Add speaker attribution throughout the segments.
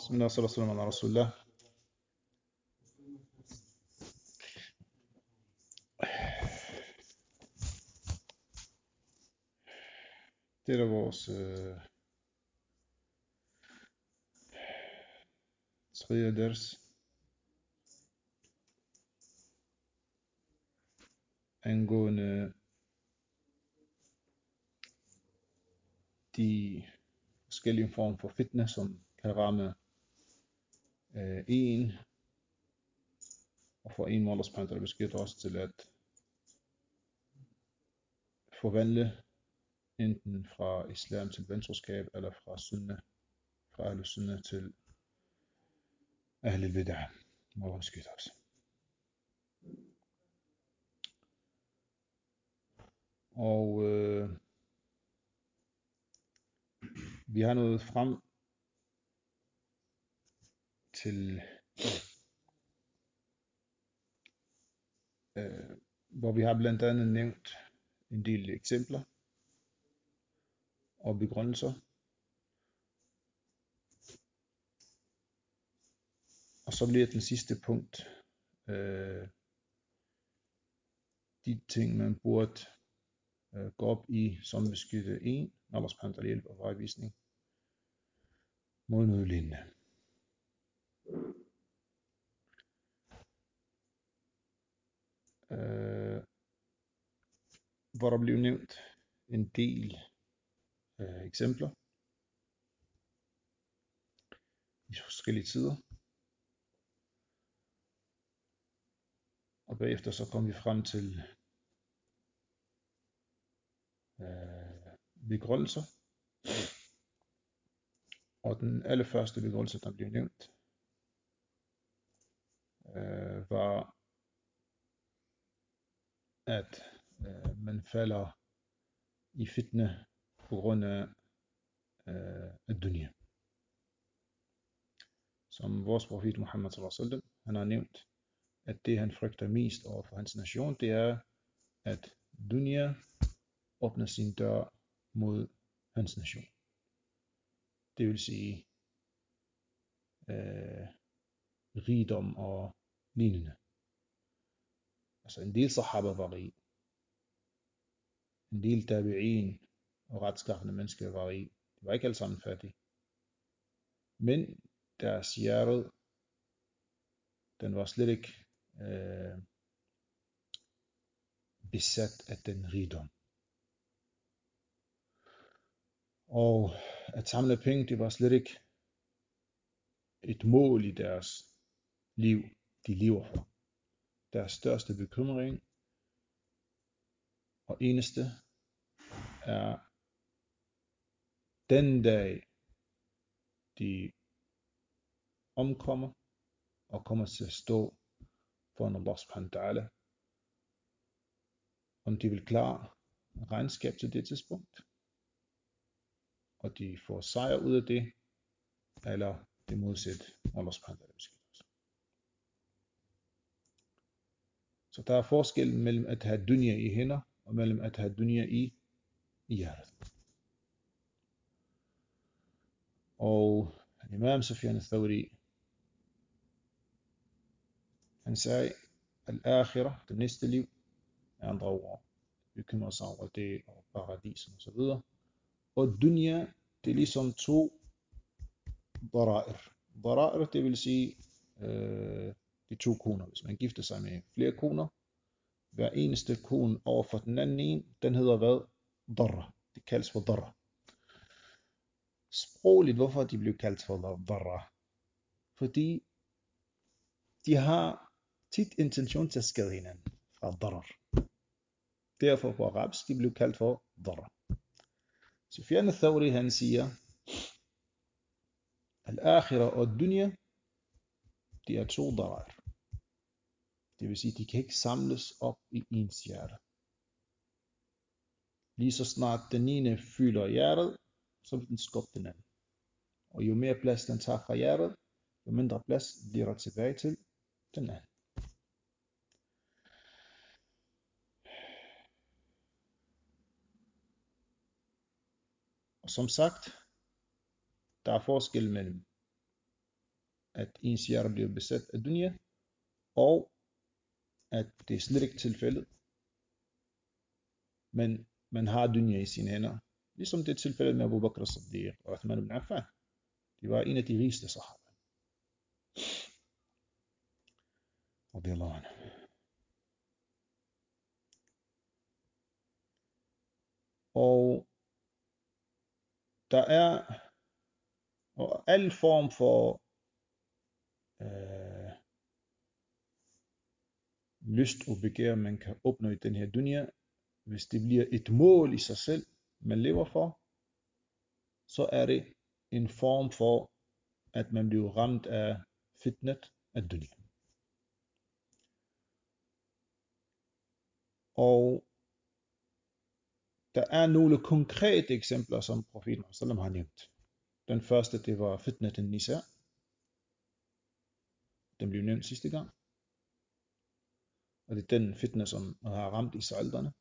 Speaker 1: بسم الله والصلاة والسلام على رسول الله. Det er da vores tredje ders angående de forskellige former for fitna, som kan ramme en, og for en må Allah subhanahu wa ta'ala beskytte os til at forvandle enten fra islam til ventroskab, eller fra ahl sunnah til ahl al-bid'ah. Må Allah beskytte os. Og vi har nået frem til hvor vi har blandt andet nævnt en del eksempler og begrundelser. Og så bliver den sidste punkt de ting, man burde gå op i, som beskytte en, når Allah subhanahu wa ta'ala hjælp og vejvisning mod noget lignende. Hvor der blev nævnt en del eksempler i forskellige tider. Og bagefter så kom vi frem til begrundelser. Og den allerførste begrundelse, der blev nævnt, var, at man falder i fitna på grund af dunya. Som vores profet Muhammad sallallahu alaihi wasallam, han har nævnt, at det han frygter mest over for hans nation, det er, at dunya åbner sin dør mod hans nation. Det vil sige rigdom og lignende. Altså en del sahaba var rig, en del tabi'in og retskaffende mennesker var rig. De var ikke alle sammen fattige. Men deres hjerte, den var slet ikke besat af den rigdom. Og at samle penge, det var slet ikke et mål i deres liv, de lever for. Deres største bekymring og eneste er den dag, de omkommer og kommer til at stå foran Allah subhanahu wa ta'ala, om de vil klare regnskab til det tidspunkt, og de får sejr ud af det, eller det modsatte, Allah subhanahu wa ta'ala beskytter os. Så der er forskel mellem at have dunya i hænder, og mellem at have dunya i hjertet. Og Imam Sufyan al-Thawri, han sagde, al-akhirah, det næste liv, er andre ord, bekymrer sig over det, og paradisen og så videre. Og dunya, det er ligesom to dara'ir. Dara'ir, det vil sige de to koner. Hvis man gifter sig med flere koner, hver eneste kone over for den anden en, den hedder hvad? Darra. Det kaldes for darra. Sprogligt, hvorfor de blev kaldt for darra? Fordi de har tit intention til at skade hinanden fra darar. Derfor på arabisk, de blev kaldt for darra. Sufyan al-Thawri, han siger, al-akhirah og dunya, de er to darar. Det vil sige, de kan ikke samles op i ens hjerte. Lige så snart den ene fylder hjertet, så vil den skubbe den anden. Og jo mere plads den tager fra hjertet, jo mindre plads bliver der tilbage til den anden. Og som sagt, der er forskel mellem at ens hjerte bliver besat af dunya, og at det er slet ikke tilfældet, men man har dunya i sine hænder. Ligesom det er tilfældet med Abu Bakr as-Siddiq og Uthman ibn Affan. De var en af de rigeste sahaba. Radiyallahu anhu. Og der er al form for lyst og begær, man kan opnå i den her dunya, hvis det bliver et mål i sig selv, man lever for, så er det en form for, at man bliver ramt af fitnet af dunya. Og der er nogle konkrete eksempler, som profeten sallam har nævnt. Den første, det var fitnet an-nisa. Den blev nævnt sidste gang. Og det er den fitne, som har ramt israelerne.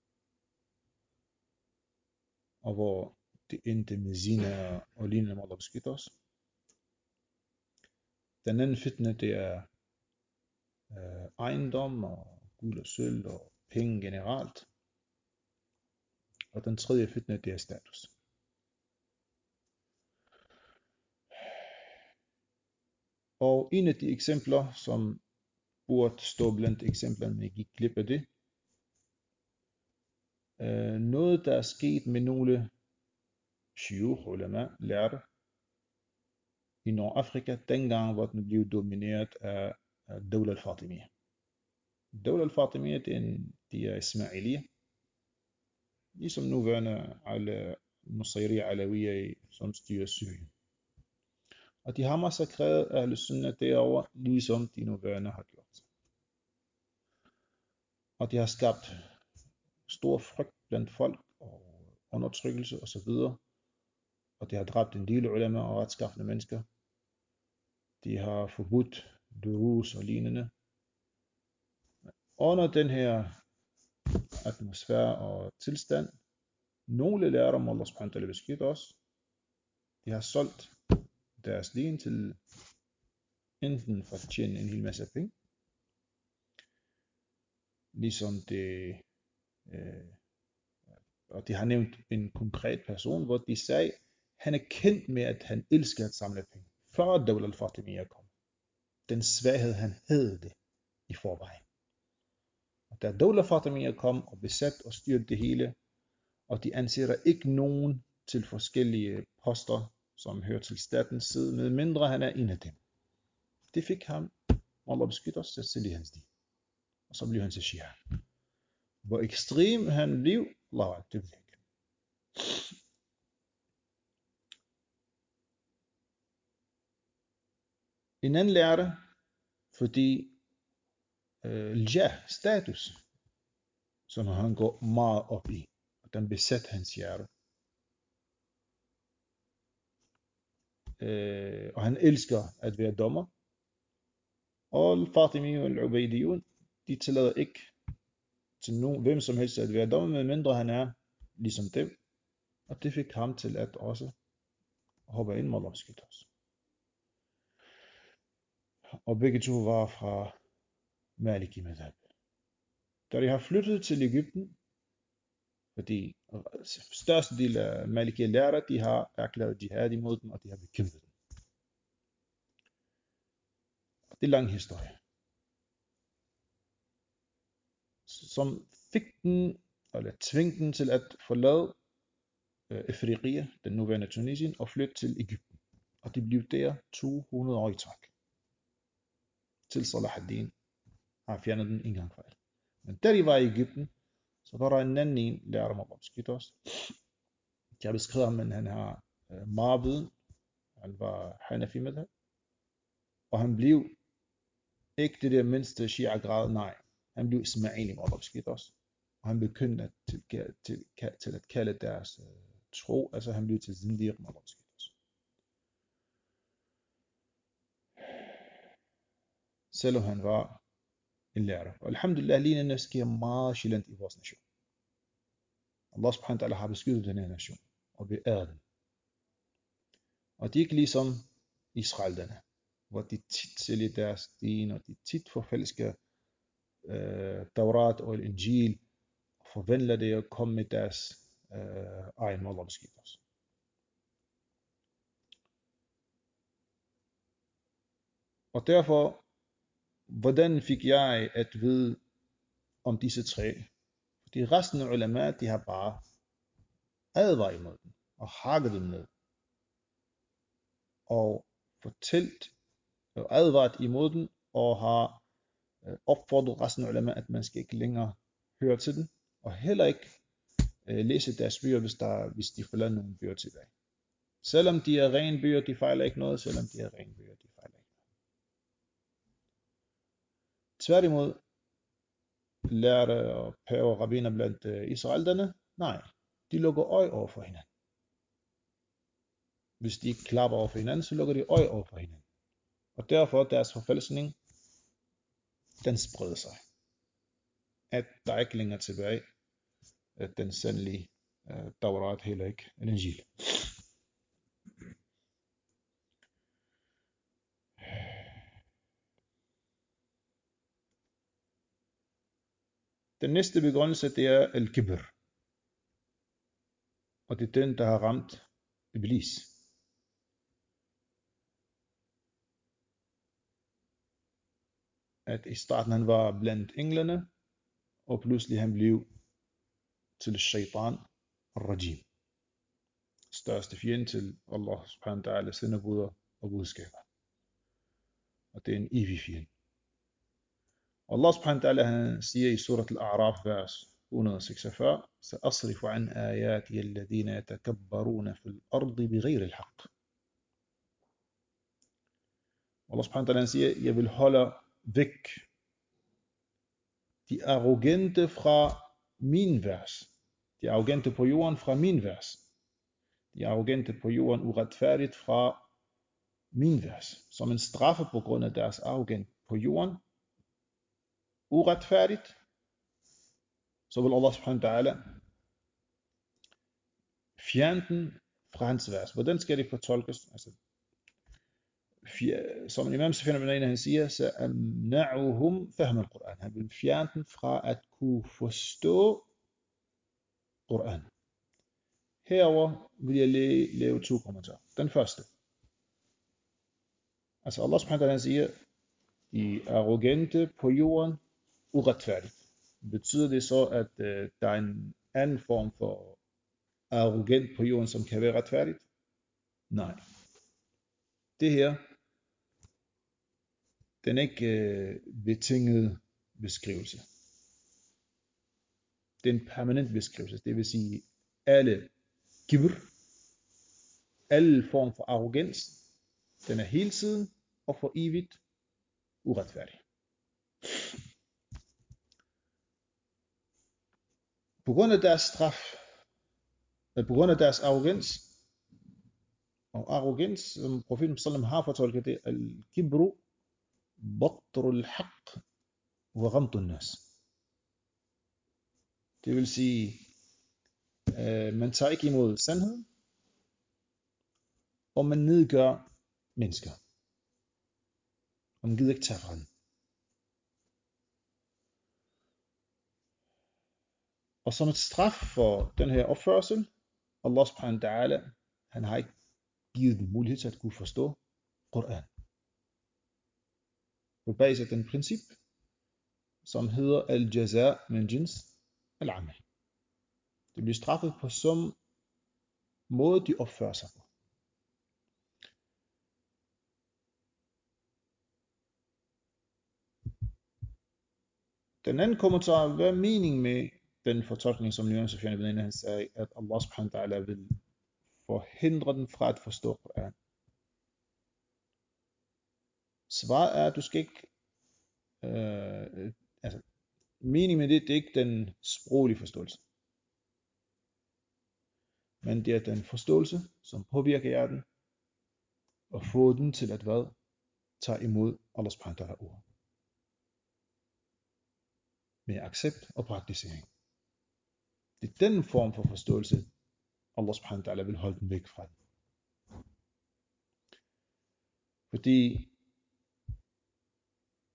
Speaker 1: Og hvor det endte med zina og lignende, må Allah beskytte os. Den anden fitne, det er ejendom og guld og sølv og penge generelt. Og den tredje fitne, det er status. Og en af de eksempler, som burde stå blandt eksemplerne, men gik glip af det, noget der er sket med nogle shuyukh, ulama, lærte i Nordafrika, dengang hvor den blev domineret af Dawla al-Fatimiyya. Dawla al-Fatimiyya, de er Ismailiyya, ligesom nuværende Nusayriya Alawiyya, som styrer Syrien. Og de har massakreret Ahl Sunnah derovre, ligesom de nuværende har gjort. Og de har skabt stor frygt blandt folk og undertrykkelse osv. Og de har dræbt en del ulama og retskaffende mennesker. De har forbudt durus og lignende. Under den her atmosfære og tilstand, nogle lærere om Allah subhanahu wa ta'ala beskytte os, de har solgt deres din til enten for at tjene en hel masse penge, ligesom det, og de har nævnt en konkret person, hvor de sagde, han er kendt med, at han elsker at samle penge, før Dawla al-Fatimiyya kom. Den svaghed, han havde det i forvejen. Og da Dawla al-Fatimiyya kom og besat og styrte det hele, og de ansætter ikke nogen til forskellige poster, som hører til statens side, med mindre han er en af dem. Det fik ham, Allah beskytte os, til at sælge hans din. Og så blev han til shia. Hvor ekstrem han blev, Allah, det ved jeg ikke. En anden lærte, fordi status, som han går meget op i, og den besat hans hjerte. Og han elsker at være dommer. Og al-Fatimi og al-Ubaydiyun, de tillader ikke til nogen, hvem som helst at være dommer, medmindre han er ligesom dem. Og det fik ham til at også hoppe ind med Allah beskytte os. Og begge to var fra Maliki madhab. Da de har flyttet til Egypten, fordi største del af Maliki lærere, de har erklæret jihad imod dem, og de har bekæmpet dem. Det er en lang historie, som fik den, eller tvingte den til at forlade Afriqiya, den nuværende Tunesien, og flytte til Egypten. Og de blev der 200 år i træk. Til Salah ad-Din har fjernet den en gang for alt. Men da de var i Egypten, så var der en anden lærer om at beskytte os. De har beskrevet ham, men han har marviden. Han var Hanafi med det. Og han blev ikke det der mindste shia-grad, nej. Han blev Ismaili med at beskytte os. Og han begyndte til at kalde deres tro, altså han blev til Zindir med at beskytte os. Selvom han var en lærer. Og alhamdulillah, lignende sker meget sjældent i vores nation. Allah subhanahu wa ta'ala har beskyttet den her nation, og beæret den. Og de er ikke ligesom israelerne. hvor de tit sælger deres din, og de tit forfalsker Taurat og Injil, og forvandler det og kommer med deres egen mål og beskyttelse. Og derfor, hvordan fik jeg at vide om disse tre? Fordi resten af ulama, de har bare advaret imod dem, og hakket dem ned, og fortalt og advaret imod dem, og har opfordret resten af ulama, at man skal ikke længere høre til dem, og heller ikke læse deres bøger, hvis de forlader nogle bøger tilbage. Selvom de er rene bøger, de fejler ikke noget, selvom de er rene bøger, de fejler ikke noget. Tværtimod lærte og paver og rabbiner blandt israelerne, nej, de lukker øje over for hinanden. Hvis de ikke klapper over for hinanden, så lukker de øje over for hinanden. Og derfor deres forfalskning, den spreder sig. At der ikke længere tilbage, at den sandelige Taurat heller ikke en Injil. Den næste begrundelse, det er al-kibr. Og det er den, der har ramt Iblis. At i starten han var blandt englene, og pludselig han blev til shaitan al-rajim. Største fjende til Allah subhanahu wa ta'ala, sendebud og budskaber. Og det er en evig fjende. Allah subhanahu wa ta'ala han siger i surat al-A'raf vers 146, سأصرف عن آياتي الذين يتكبرون في الأرض بغير الحق. Allah subhanahu wa ta'ala siger, jeg vil holde væk de arrogante fra min vers. De arrogante på jorden fra min vers. De arrogante på jorden uretfærdigt fra min vers. Som en straffe på grund af deres arrogant på jorden uretfærdigt, så vil Allah subhanahu wa ta'ala fjerne den fra hans vers. Hvordan skal det fortolkes? Altså, som Imam Sufyan ibn Uyayna han siger, سأمنعهم فهم القرآن. Han vil fjerne den fra at kunne forstå Koran. Herover vil jeg lave 2 kommentarer. Den første. Altså Allah subhanahu wa ta'ala siger, de arrogante på jorden uretfærdigt. Betyder det så, at der er en anden form for arrogant på jorden, som kan være retfærdigt? Nej. Det her, den er ikke betinget beskrivelse. Det er en permanent beskrivelse. Det vil sige, alle kibr, alle form for arroganz, den er hele tiden og for evigt uretfærdig. På grund af deres straf, på grund af deres arroganz, og arroganz, som profeten sallam har fortolket det, al-kibru, batrul haq, wa ghamtun nas. Det vil sige, man tager ikke imod sandheden, og man nedgør mennesker. Og man gider ikke tage fra den. Og som et straf for den her opførsel, Allah subhanahu wa ta'ala, han har ikke givet dem mulighed til at kunne forstå Koran. På basis af den princip, som hedder al-jaza min jins al-amal. Det bliver straffet på som måde de opfører sig på. Den anden kommentar, hvad er meningen med den fortolkning, som Imam Sufyan ibn Uyayna sagde, at Allah subhanahu wa ta'ala vil forhindre den fra at forstå Koran? Svaret er, at du skal ikke, meningen med det er ikke den sproglige forståelse. Men det er den forståelse, som påvirker hjerten, og får den til at hvad? Tage imod Allah subhanahu wa ta'ala ord. Med accept og praktisering. Det er den form for forståelse, Allah subhanahu wa ta'ala vil holde den væk fra den. Fordi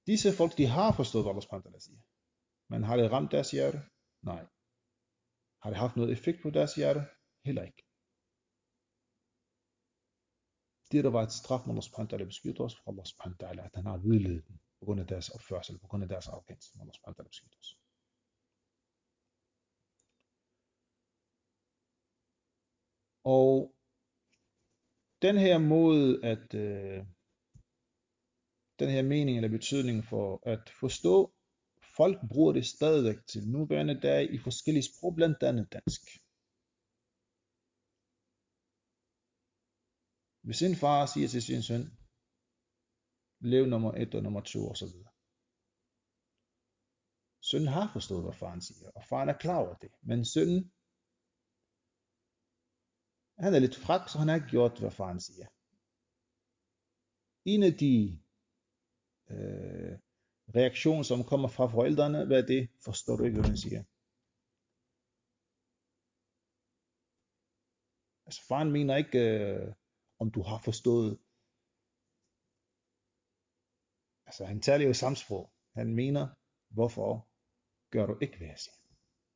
Speaker 1: Disse folk, de har forstået, hvad Allah subhanahu wa ta'ala siger. Men har det ramt deres hjerte? Nej. Har det haft noget effekt på deres hjerte? Heller ikke. Det, der var et straf, når Allah subhanahu wa ta'ala beskytter os fra Allah subhanahu wa ta'ala, at han har vedledet dem på grund af deres opførsel, på grund af deres arrogance, når Allah subhanahu wa ta'ala beskytter os. Og den her måde, at den her mening eller betydning for at forstå, folk bruger det stadigvæk til nuværende dag i forskellige sprog, blandt andet dansk. Hvis en far siger til sin søn, lev nummer 1 og nummer 2 osv. Sønnen har forstået, hvad faren siger, og faren er klar over det. Men sønnen, han er lidt frak, så han har ikke gjort, hvad faren siger. En af de reaktioner, som kommer fra forældrene, hvad er det? Forstår du ikke, hvad man siger? Altså faren mener ikke, om du har forstået. Altså han taler jo samme sprog. Han mener, hvorfor gør du ikke, hvad jeg siger?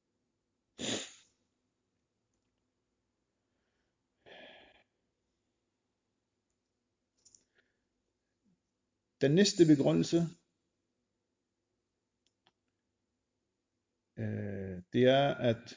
Speaker 1: Den næste begrundelse, det er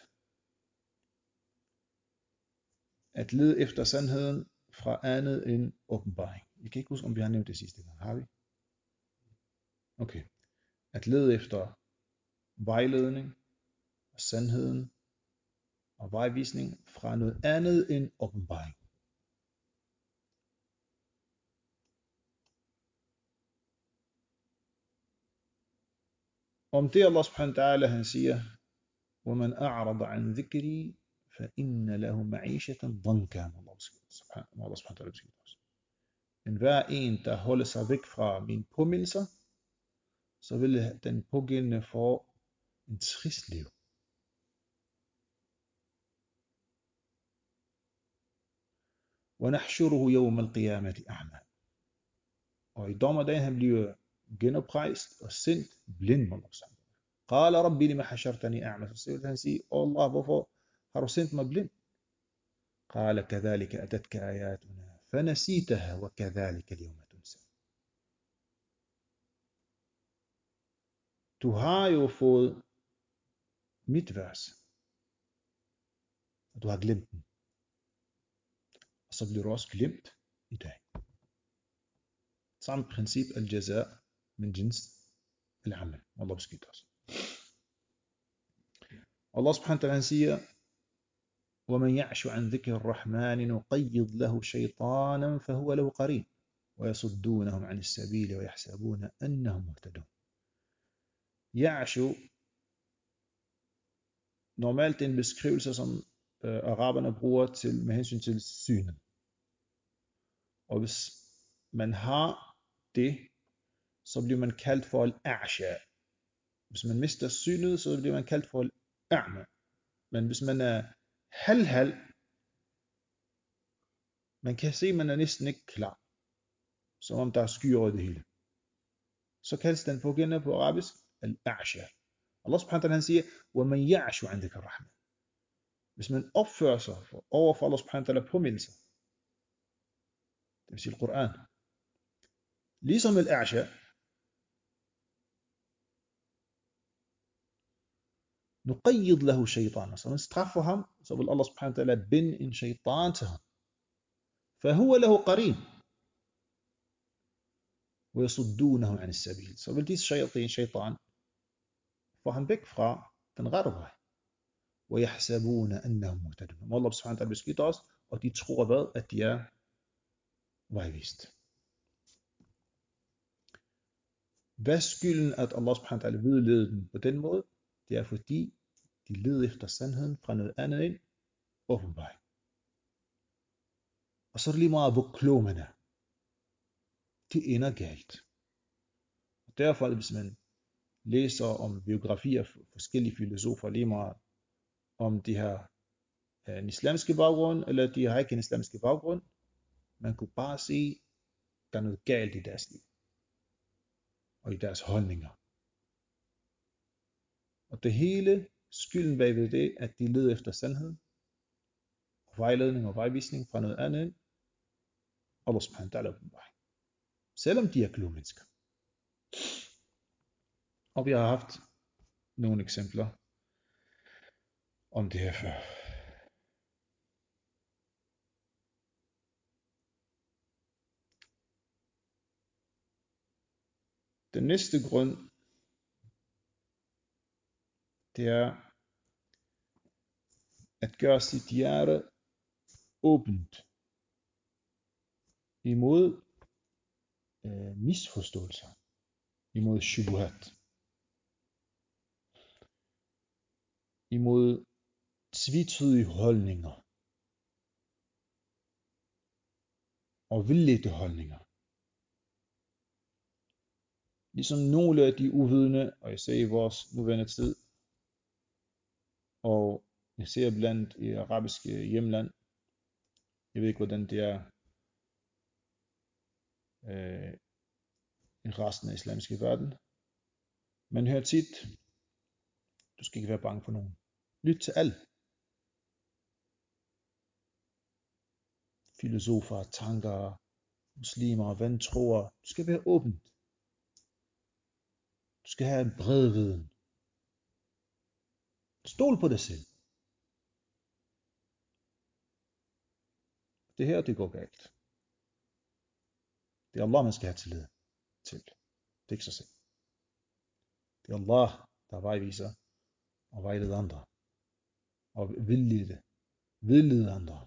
Speaker 1: at lede efter sandheden fra andet end åbenbaring. Jeg kan ikke huske, om vi har nævnt det sidste gang. Har vi? Okay. At lede efter vejledning og sandheden og vejvisning fra noget andet end åbenbaring. Om det Allah subhanahu wa ta'ala han siger, وَمَنْ أَعْرَضَ عَنْ ذِكْرِي فَإِنَّ لَهُ مَعِيشَةً ضَنْكًا. Allah subhanahu wa ta'ala beskriver os. Men hver en, der holder sig væk fra mine påmindelser, så vil den pågældende få en trist liv. وَنَحْشُرُهُ يَوْمَ الْقِيَامَةِ أَعْمَى. Og i dommerdagen han bliver genoprejst og sendt blind med Allah. قال ربي لما حشرتني أعمى. Så vil han sige, Allah, hvorfor har du sendt mig blind? قال كذلك أتتك آياتنا فنسيتها وكذلك اليوم تنسى. Du har jo fået mit vers, og du har glemt den. Og så bliver du også glemt i dag. Samme princip, al-jaza min jins al-amal. Allah beskytter os. Allah subhanahu wa ta'ala siger, وَمَنْ يَعْشُ عَنْ ذِكْرِ الرَّحْمَنِ نُقَيِّضْ لَهُ شَيْطَانًا فَهُوَ لَهُ قَرِينٌ وَيَصُدُّونَهُمْ عَنِ السَّبِيلِ وَيَحْسَبُونَ أَنَّهُمْ مُهْتَدُونَ. Ya'shu, normalt en beskrivelse, som araberne bruger med hensyn til synet. Og hvis man har det, så bliver man kaldt for al-a'sha. Hvis man mister synet, så bliver man kaldt for al-a'ma. Men hvis man er halv, man kan se, at man er næsten ikke klar, som om der er skyer over det hele, så kaldes den pågældende på arabisk al-a'sha. Allah subhanahu wa ta'ala siger, وَمَنْ يَعْشُ عَنْ ذِكْرِ الرَّحْمَنِ. Hvis man opfører sig over for Allah subhanahu wa ta'ala påmindelser, det vil sige Koran, ligesom al-a'sha, نقيض له شيطانا. Så man straffer ham, så vil Allah subhanahu wa ta'ala binde en shaitan til ham. فهو له قرين ويصدونه عن السبيل. Så vil disse shaitan få ham væk fra den rette vej. ويحسبون أنهم مهتدون. Allah subhanahu wa ta'ala beskytter os, og de tror hvad? At de er vejvist. Hvad er skylden, at Allah subhanahu wa ta'ala vedleder dem på den måde? Det er fordi, de leder efter sandheden fra noget andet end åbenbaring. Og så er det lige meget, hvor klog man er. Det ender galt. Og derfor, hvis man læser om biografier for forskellige filosofer, lige meget om de har en islamiske baggrund, eller de har ikke en islamiske baggrund, man kunne bare se, der er noget galt i deres liv. og i deres holdninger. Og det hele, skylden bagved det, at de leder efter sandhed, og vejledning og vejvisning fra noget andet end Allah subhanahu wa ta'ala, selvom de er kloge mennesker. Og vi har haft nogle eksempler om det her før. Den næste grund, det er at gøre sit hjerte åbent imod misforståelser, imod shubuhat, imod tvetydige holdninger og vildledte holdninger. Ligesom nogle af de uvidende, og jeg ser i vores nuværende tid, og jeg ser blandt i arabiske hjemland, jeg ved ikke hvordan det er i resten af islamiske verden, man hører tit, du skal ikke være bange for nogen. Lyt til alt. Filosofer, tanker, muslimer, vantroer. Du skal være åben. Du skal have en bred viden. Stol på dig selv. Det her, det går galt. Det er Allah, man skal have tillid til. Det er ikke sig selv. Det er Allah, der vejviser og vejleder andre. Og vildleder andre.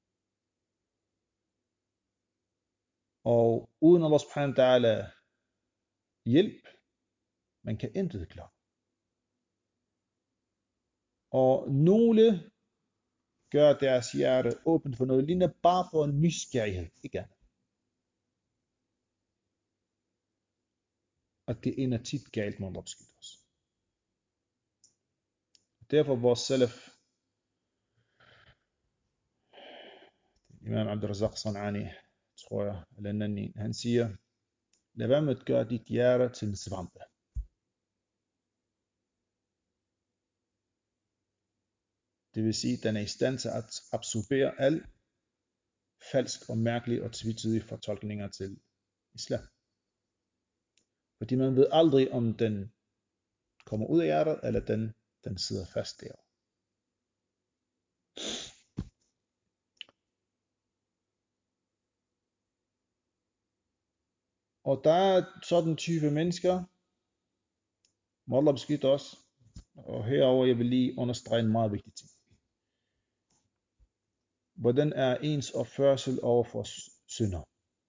Speaker 1: Og uden Allah subhanahu wa ta'ala hjælp, man kan intet klare. Og nogle gør deres hjerte åbent for noget lignende, bare for en nysgerrighed, ikke andet. Og det ender tit galt, må man beskytte os. Derfor vores salaf, Imam Abdurrazzaq San'ani, tror jeg, eller en anden, han siger, lad være med at gøre dit hjerte til en svampe. Det vil sige, at den er i stand til at absorbere al falsk og mærkelig og tvetydige fortolkninger til islam. Fordi man ved aldrig, om den kommer ud af hjertet, eller den sidder fast der. Og der er sådan type mennesker, må Allah beskytte os, og herover jeg vil lige understrege en meget vigtig ting. Hvordan er ens opførsel over for synder?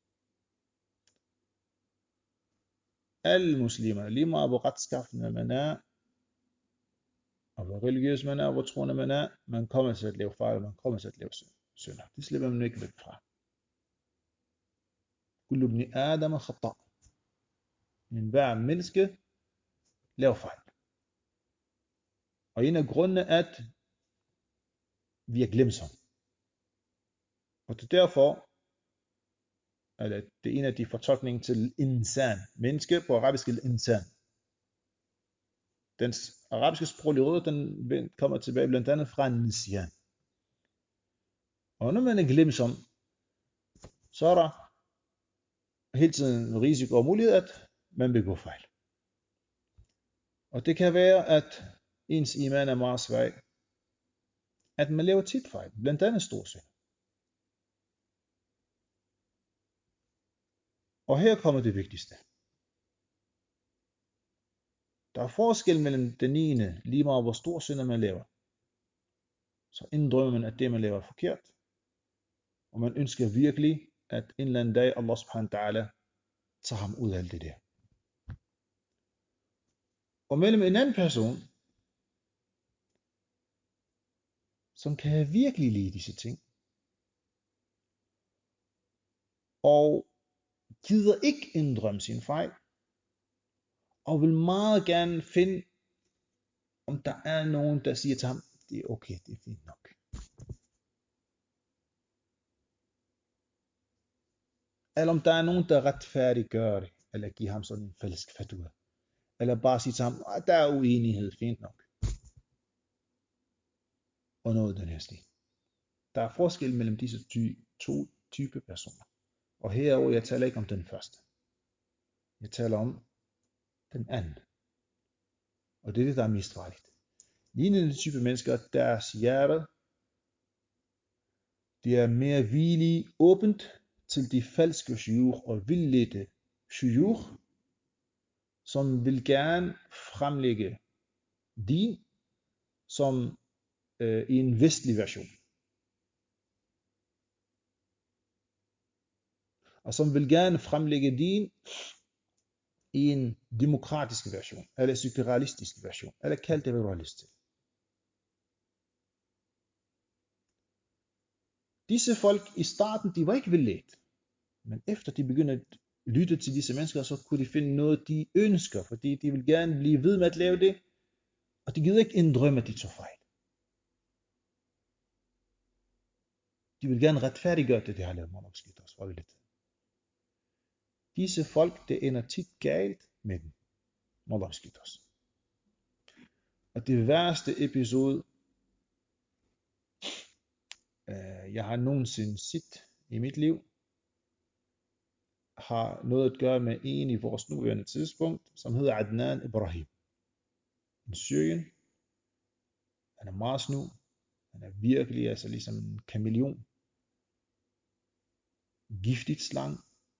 Speaker 1: Alle muslimer, lige meget hvor retskaffende man er, og hvor religiøs man er, hvor troende man er, man kommer til at lave fejl, man kommer til at lave synder. Det slipper man ikke væk fra. Kullu ibn Adam khata. Men hver menneske laver fejl. Og en af grundene er, at vi er glemsomme. Og det er derfor, at det er en af de fortolkninger til insan. Menneske på arabisk er insan. Den arabiske sproglige rød, den kommer tilbage blandt andet fra nisyan. Og når man er glemsom, så er der hele tiden risiko og mulighed, at man begår fejl. Og det kan være, at ens iman er meget svag, at man laver tit fejl, blandt andet stor synd. Og her kommer det vigtigste. Der er forskel mellem den ene, lige meget hvor stor synder man laver. Så inddrømmer man, at det man laver er forkert. Og man ønsker virkelig, at en eller anden dag Allah subhanahu wa ta'ala tager ham ud af alt det der. Og mellem en anden person, som kan virkelig lide disse ting, og gider ikke indrømme sin fejl, og vil meget gerne finde, om der er nogen, der siger til ham, det er okay, det er fint nok. Eller om der er nogen, der retfærdiggør det. eller give ham sådan en falsk fatwa, eller bare sige til ham, at der er uenighed, fint nok, og noget den her stil. Der er forskel mellem disse to typer personer. Og herover, jeg taler ikke om den første. Jeg taler om den anden. Og det er det, der er mest farligt. Lignende type mennesker, deres hjerte, de er mere villige åbent til de falske shuyukh og vildledte shuyukh, som vil gerne fremlægge din som i en vestlig version. Og som vil gerne fremlægge din i en demokratisk version, eller sekularistisk version, eller kald det, hvad du har lyst til. Disse folk i starten, de var ikke vildledt, men efter de begyndte at lytte til disse mennesker, så kunne de finde noget, de ønsker, fordi de vil gerne blive ved med at lave det, og de gider ikke indrømme, at de tog fejl. De vil gerne retfærdiggøre det, de har lavet meget skidt også, for lidt. Disse folk, det ender tit galt med dem. Meget skidt også. Og det værste episode, jeg har nogensinde set i mit liv, har noget at gøre med en i vores nuværende tidspunkt, som hedder Adnan Ibrahim. En Syrien. Han er meget snu. Han er virkelig altså ligesom en kameleon. Giftigt slang.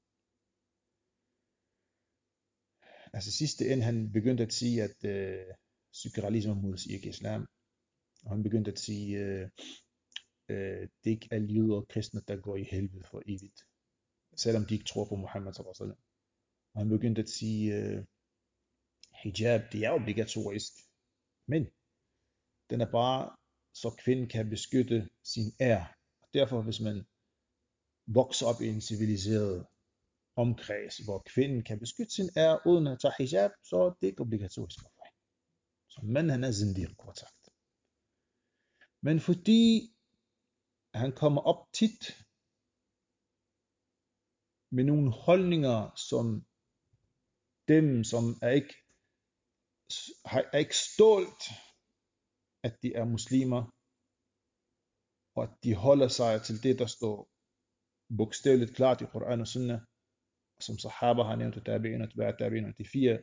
Speaker 1: Altså sidste ende, han begyndte at sige, at sekularisme modsiger ikke islam. Og han begyndte at sige, det ikke er jøder og kristne, der går i helvede for evigt. Selvom de ikke tror på Muhammed sallallahu alaihi wasallam. Og han begyndte at sige, hijab, det er obligatorisk. Men den er bare, så kvinden kan beskytte sin ære. Og derfor, hvis man vokser op i en civiliseret omkreds, hvor kvinden kan beskytte sin ære uden at tage hijab, så er det ikke obligatorisk for hende. Så manden, han er zindir, kort sagt. Men fordi han kommer op tit med nogle holdninger, som dem, som er ikke stolt, at de er muslimer, og at de holder sig til det, der står bogstaveligt klart i Koran og Sunnah, som sahaba har nævnt, tabi'in og tabi'in og de 4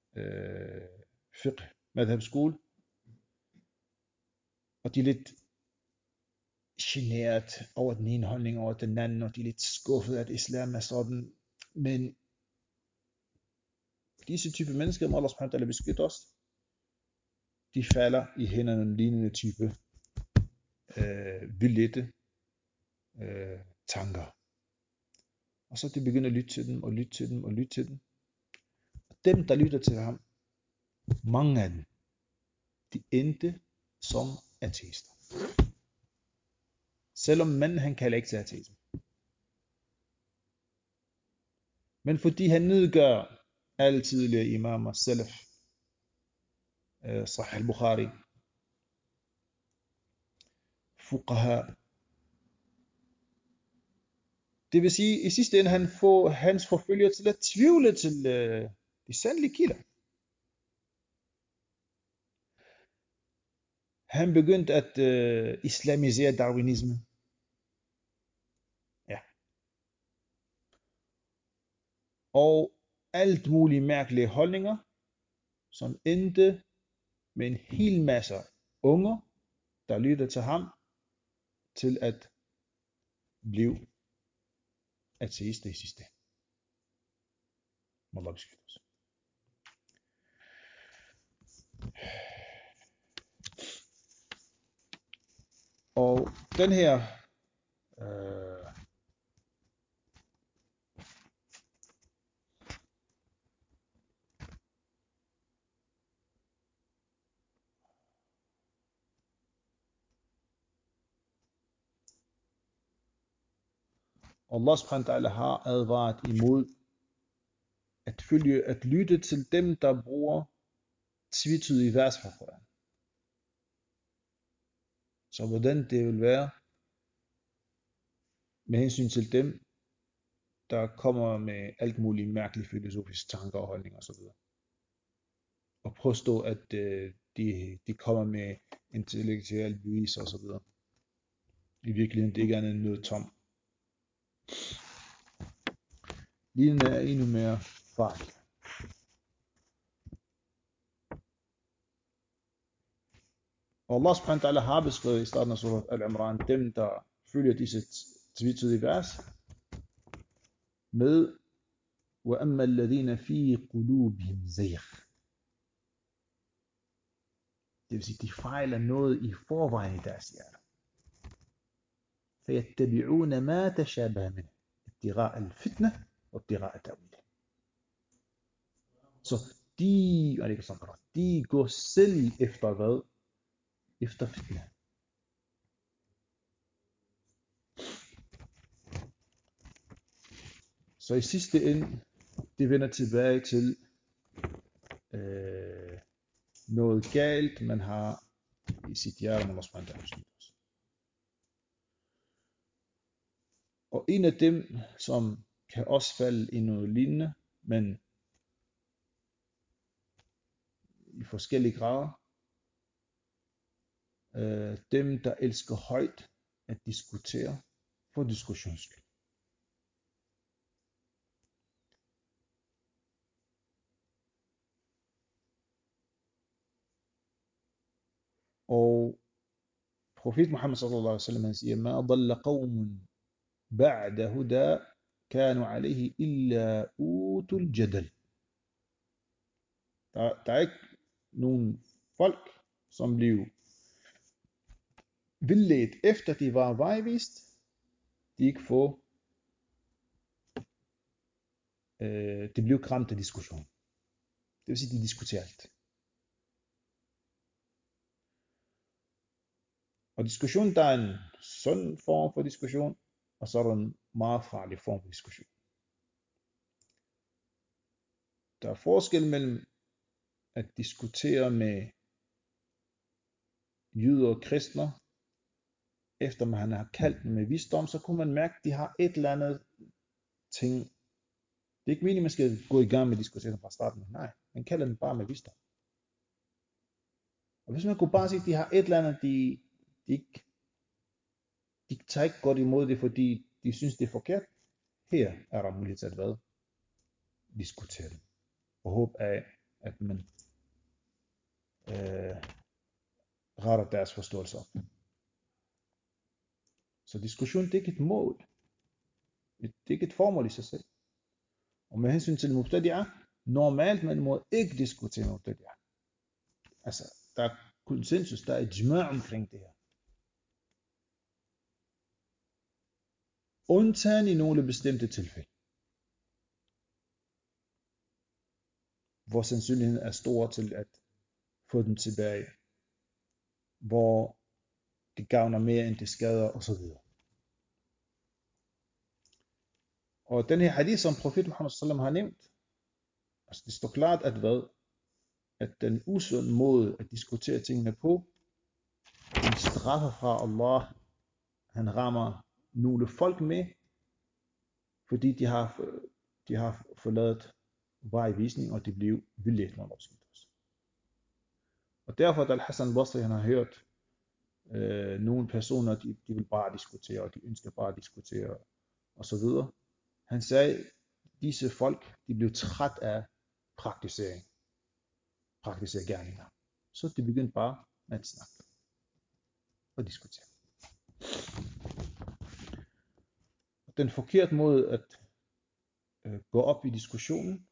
Speaker 1: fiqh madhab skole, og de er lidt generet over den ene holdning over den anden, og de er lidt skuffet, at islam er sådan, men disse type mennesker, må Allah subhanahu wa ta'ala beskytte os, de falder i hænderne af en lignende type vildledte tanker. Og så de begynder at lytte til dem, og lytte til dem, og lytte til dem. Og dem, der lytter til ham, mange af dem, de endte som ateister. Selvom manden, han kalder ikke til ateisme. Men fordi han nedgør alle tidligere imamer, salaf, Sahih al-Bukhari, fuqaha. Det vil sige, i sidste ende, han får hans forfølger til at tvivle til de sandelige kilder. Han begyndte at islamisere darwinisme. Ja. Og alt mulige mærkelige holdninger, som endte med en hel masse unger, der lytter til ham, til at blive ateister i sidste ende. Må Allah beskytte os. Og den her Allah subhanahu wa ta'ala har advaret imod at lytte til dem, der bruger tvetydige vers fra Koran. Så hvordan det vil være med hensyn til dem, der kommer med alt muligt mærkelige filosofiske tanker og holdninger osv. Og påstå, at de kommer med intellektuelle beviser osv. I virkeligheden det ikke er noget tom. Lignende er endnu mere farligt. Og Allah subhanahu wa ta'ala har beskrevet i starten af surat Al-Imran, dem der følger disse tvetydige vers, med وَأَمَّا الَّذِينَ فِي قُلُوبِهِمْ زَيْغٌ. Det vil sige, de fejler noget i forvejen i deres hjerte. فَيَتَّبِعُونَ مَا تَشَابَهَ مِنْهُ ابْتِغَاءَ الْفِتْنَةِ وَابْتِغَاءَ تَأْوِيلِهِ. Så de går selv efter hvad? Efter fitna. Så i sidste ende, det vender tilbage til noget galt, man har i sit hjerte, man også brænder af. Og en af dem, som kan også falde i noget lignende, men i forskellige grader, dem der elsker højt at diskutere for diskussions skyld. Og profet Muhammad sallallahu alaihi wasallam han siger, ma dalla qawmun ba'da huda kanu alayhi illa utul jadal. Der er ikke nogen folk, som blev vildledt efter de var vejvist, de ikke får, det blev kramt af diskussion. Det vil sige, de diskuterer alt. Og diskussion, der er en sund form for diskussion, og så er der en meget farlig form for diskussion. Der er forskel mellem at diskutere med jøder og kristne, efter man har kaldt dem med visdom, så kunne man mærke, at de har et eller andet ting. Det er ikke meningen, man skal gå i gang med diskussionen fra starten. Nej, man kalder dem bare med visdom. Og hvis man kunne bare sige, at de har et eller andet, de tager ikke godt imod det, fordi de synes, det er forkert. Her er der mulighed til at hvad? Diskutere det. Og håb af, at man retter deres forståelse op. Så diskussion, det er ikke et mål. Det er ikke et formål i sig selv. Og med hensyn til mubtadi'a, normalt man må ikke diskutere mubtadi'a. Altså, der er konsensus, der er ijma' omkring det her. Undtagen i nogle bestemte tilfælde, hvor sandsynligheden er stor til at få dem tilbage, hvor det gavner mere end det skader osv. Og den her hadith, som profet Muhammad sallam har nævnt, altså det står klart, at hvad? At den usunde måde at diskutere tingene på, en straffe fra Allah, han rammer nogle folk med, fordi de har forladet vejvisning, og de blev vildledt med lovskyldelse. Og derfor, da Al-Hassan al-Basri, han har hørt nogle personer, de vil bare diskutere, og de ønsker bare at diskutere, og så videre. Han sagde, disse folk, de blev træt af praktisere gerninger. Så de begyndte bare at snakke og diskutere. Den forkerte måde at gå op i diskussionen,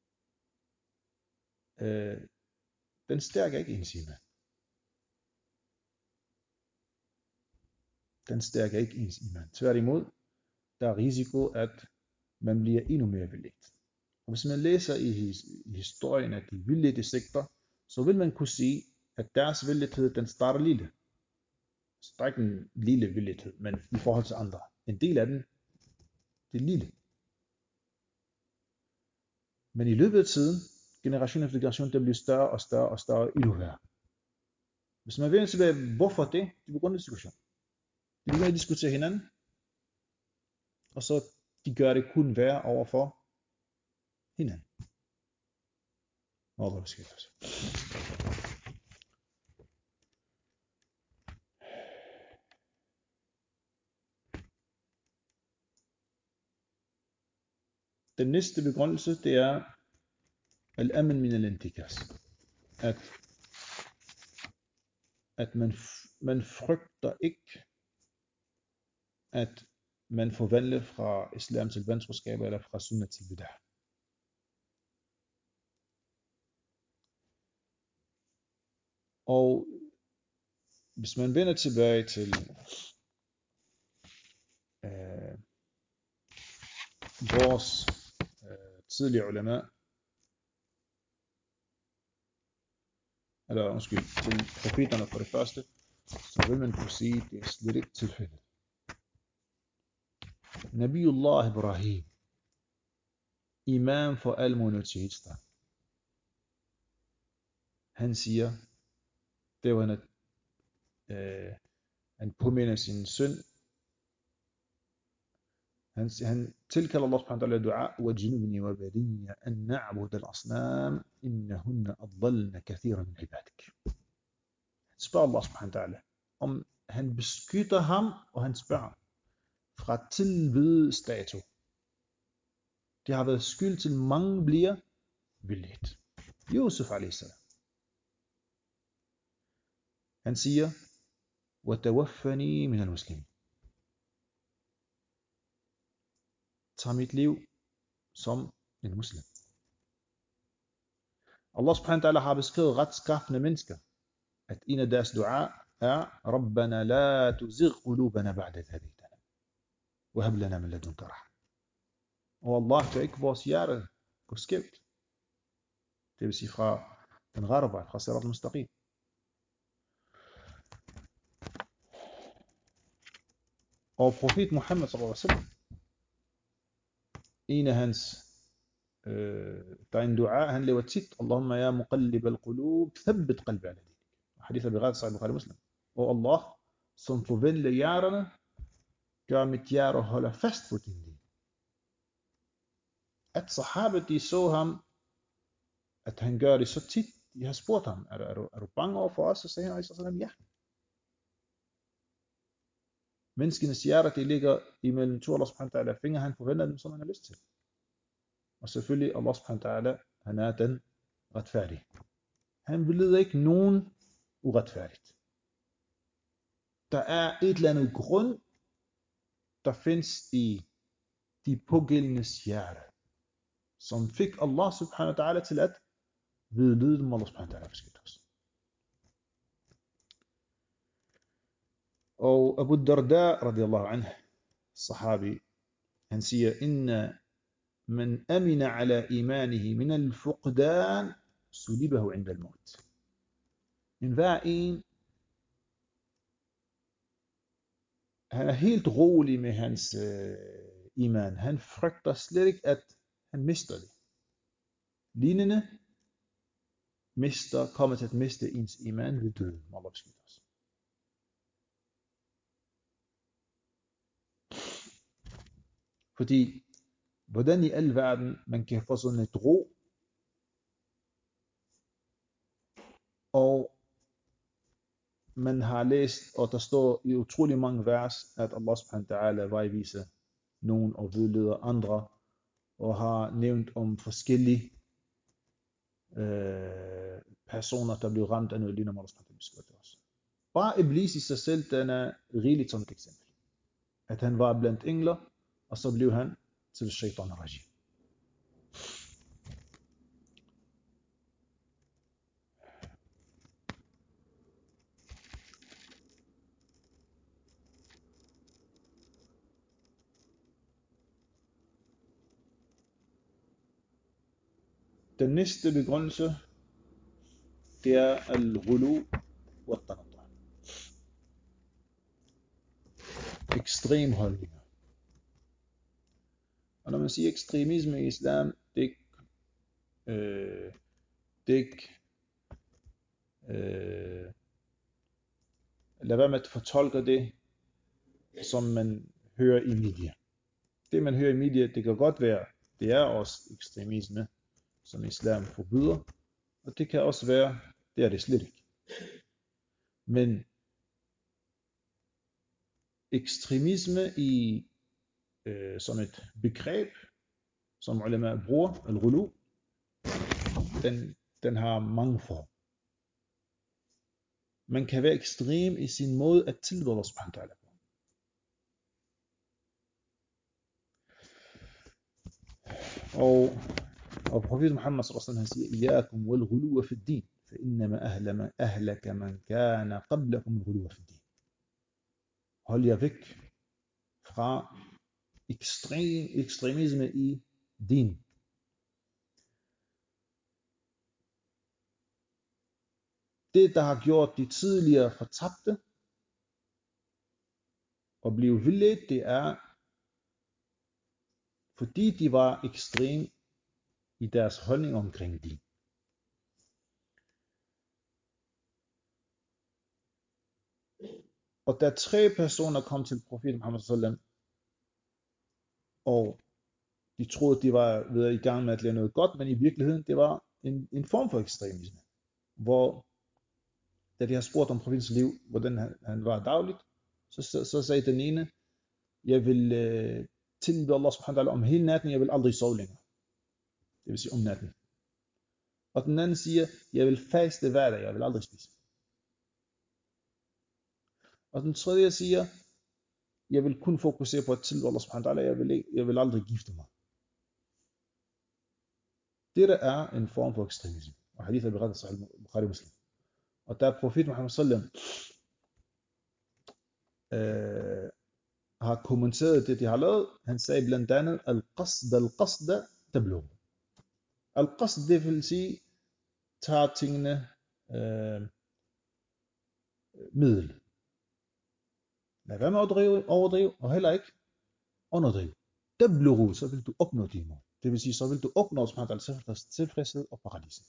Speaker 1: den stærker ikke ens iman. Den stærker ikke ens iman. Tværtimod, der er risiko, at man bliver endnu mere vildledt. Og hvis man læser i historien af de vildledte sekter, så vil man kunne sige, at deres vildledhed, den starter lille. Så der er ikke en lille vildledhed, men i forhold til andre. En del af den, det er lille. Men i løbet af tiden, generation efter generation, det bliver større og større og større endnu værre. Hvis man vender tilbage, hvorfor det? Det er på grund af diskussion. De begynder at diskutere hinanden, og så de gør det kun værre overfor hinanden. Allah beskytter os. Den næste begrundelse, det er al-amen min al-intikas. At man frygter ikke, at man forvandler fra islam til vantroskab eller fra sunnah til bid'ah. Og hvis man vender tilbage til vores tidligere ulema, til profeterne for det første, så vil man kunne sige, at det er slet ikke tilfældet. Nabiullah Ibrahim, imam for alle monoteister, han siger, det var han påminder sin søn, han tilkalder Allah subhanahu wa ta'ala dua, وَجْنُبْنِي وَبَنِيَّ أَن نَعْبُدَ الْأَصْنَامَ إِنَّهُنَّ أَضْلَلْنَ كَثِيرًا مِنْ عِبَادِكَ. Han spørger Allah subhanahu wa ta'ala, om han beskytter ham og hans børn fra tilbede statue. Det har været skyld til mange bliver vildledt. Yusuf a.s. Han siger, وَتَوَفَّنِي مِنَ الْمُسْلِمِينَ. Tag mit liv som en muslim. Allah subhanahu wa ta'ala har beskrevet retskaffende mennesker, at en af deres dua er, رَبَّنَا لَا تُزِغْ قُلُوبَنَا بَعْدَ إِذْ هَدَيْتَنَا وَهَبْ لَنَا مِن لَدُنْكَ رَحْمَةً. Og Allah gør ikke vores hjerte gå skævt. Det vil sige fra den rette vej, fra sirat al-mustaqim. Og profet Muhammad sallallahu alaihi wasallam, en af hans der er en dua, han laver tit, Allahumma ya muqallib al-qulub, thabbit qalbi ala dinik. Hadith Abi Sa'id Bukhari Muslim. Og Allah, som forvandler hjerterne, gør mit hjerte holder fast på din din. At sahaba, de så ham, at han gør det så tit, de har spurgt ham, er du bange over for os? Så sagde han, ja. Menneskenes hjerter, de ligger imellem to Allah subhanahu wa ta'ala fingre, han forvandler dem, som han har lyst til. Og selvfølgelig, Allah subhanahu wa ta'ala, han er den retfærdige. Han beleder ikke nogen uretfærdigt. Der er et eller andet grund, der findes i de pågældendes hjerte, som fik Allah subhanahu wa ta'ala til at vedlede dem, Allah subhanahu wa ta'ala beskytter os. Og Abu Darda, radiyallahu anhu, sahabi, han siger, inna man amina ala imanihi min al-fuqdan, sulibahu inda al-maut. En hver en, han er helt rolig med hans iman. Han frygter slet ikke, at han mister det. Lignende kommer til at miste ens iman ved døden. Allah beskytter os. Fordi, hvordan i al verden man kan få sådan et ro, og man har læst, og der står i utrolig mange vers, at Allah subhanahu wa ta'ala vejviser nogen og vedleder andre, og har nævnt om forskellige personer, der blev ramt af noget lignende, Allah subhanahu wa ta'ala beskytter os. Bare Iblis i sig selv, den er rigeligt som et eksempel. At han var blandt engler, og så blev han til shaitan rajim. Den næste begrundelse, det er al-ghulu wa al-tanattu'. Ekstrem holdninger. Og når man siger ekstremisme i islam, det er ikke lad være med at fortolke det, som man hører i media. det man hører i mediet, det kan godt være, det er også ekstremisme, som islam forbyder, og det kan også være, det er det slet ikke. Men ekstremisme i som et begreb, som ulema bruger, al-ghulu, den har mange former. Man kan være ekstrem i sin måde at tilbede Allah subhanahu wa ta'ala på. Og profeten Muhammad sallallahu alaihi wasallam siger, iyakum wal ghuluwa fi din, fa innama ahlaka man kana qablakum al ghuluwa fi din. Hold jer væk fra ekstremisme i din. Det, der har gjort de tidligere fortabte og blive vildledt, det er, fordi de var ekstrem i deres holdning omkring din. Og da 3 personer kom til profeten Muhammad sallallahu alaihi wasallam, og de troede, de var ved at i gang med at lave noget godt, men i virkeligheden, det var en form for ekstremisme, hvor da de har spurgt om profetens liv, hvordan han var dagligt, så sagde den ene, jeg vil tilbede Allah subhanahu wa ta'ala om hele natten, jeg vil aldrig sove længere. Det vil sige om natten. Og den anden siger, jeg vil faste hver dag, jeg vil aldrig spise. Og den tredje siger, jeg vil kun fokusere på at tilbede Allah subhanahu wa ta'ala, jeg vil aldrig gifte mig. Det der er en form for ekstremisme. Og hadith er berettet af Bukhari Muslim. Og da profeten Muhammad sallallahu alaihi wasallam har kommenteret det, de har lavet, han sagde blandt andet, al-qasda tablugh. Al-qasd, det vil sige, tager tingene middel. Lad være med at overdrive, og heller ikke underdrive. Tablugh, så vil du opnå din mål. Det vil sige, så vil du opnå tilfredshed og paradiset.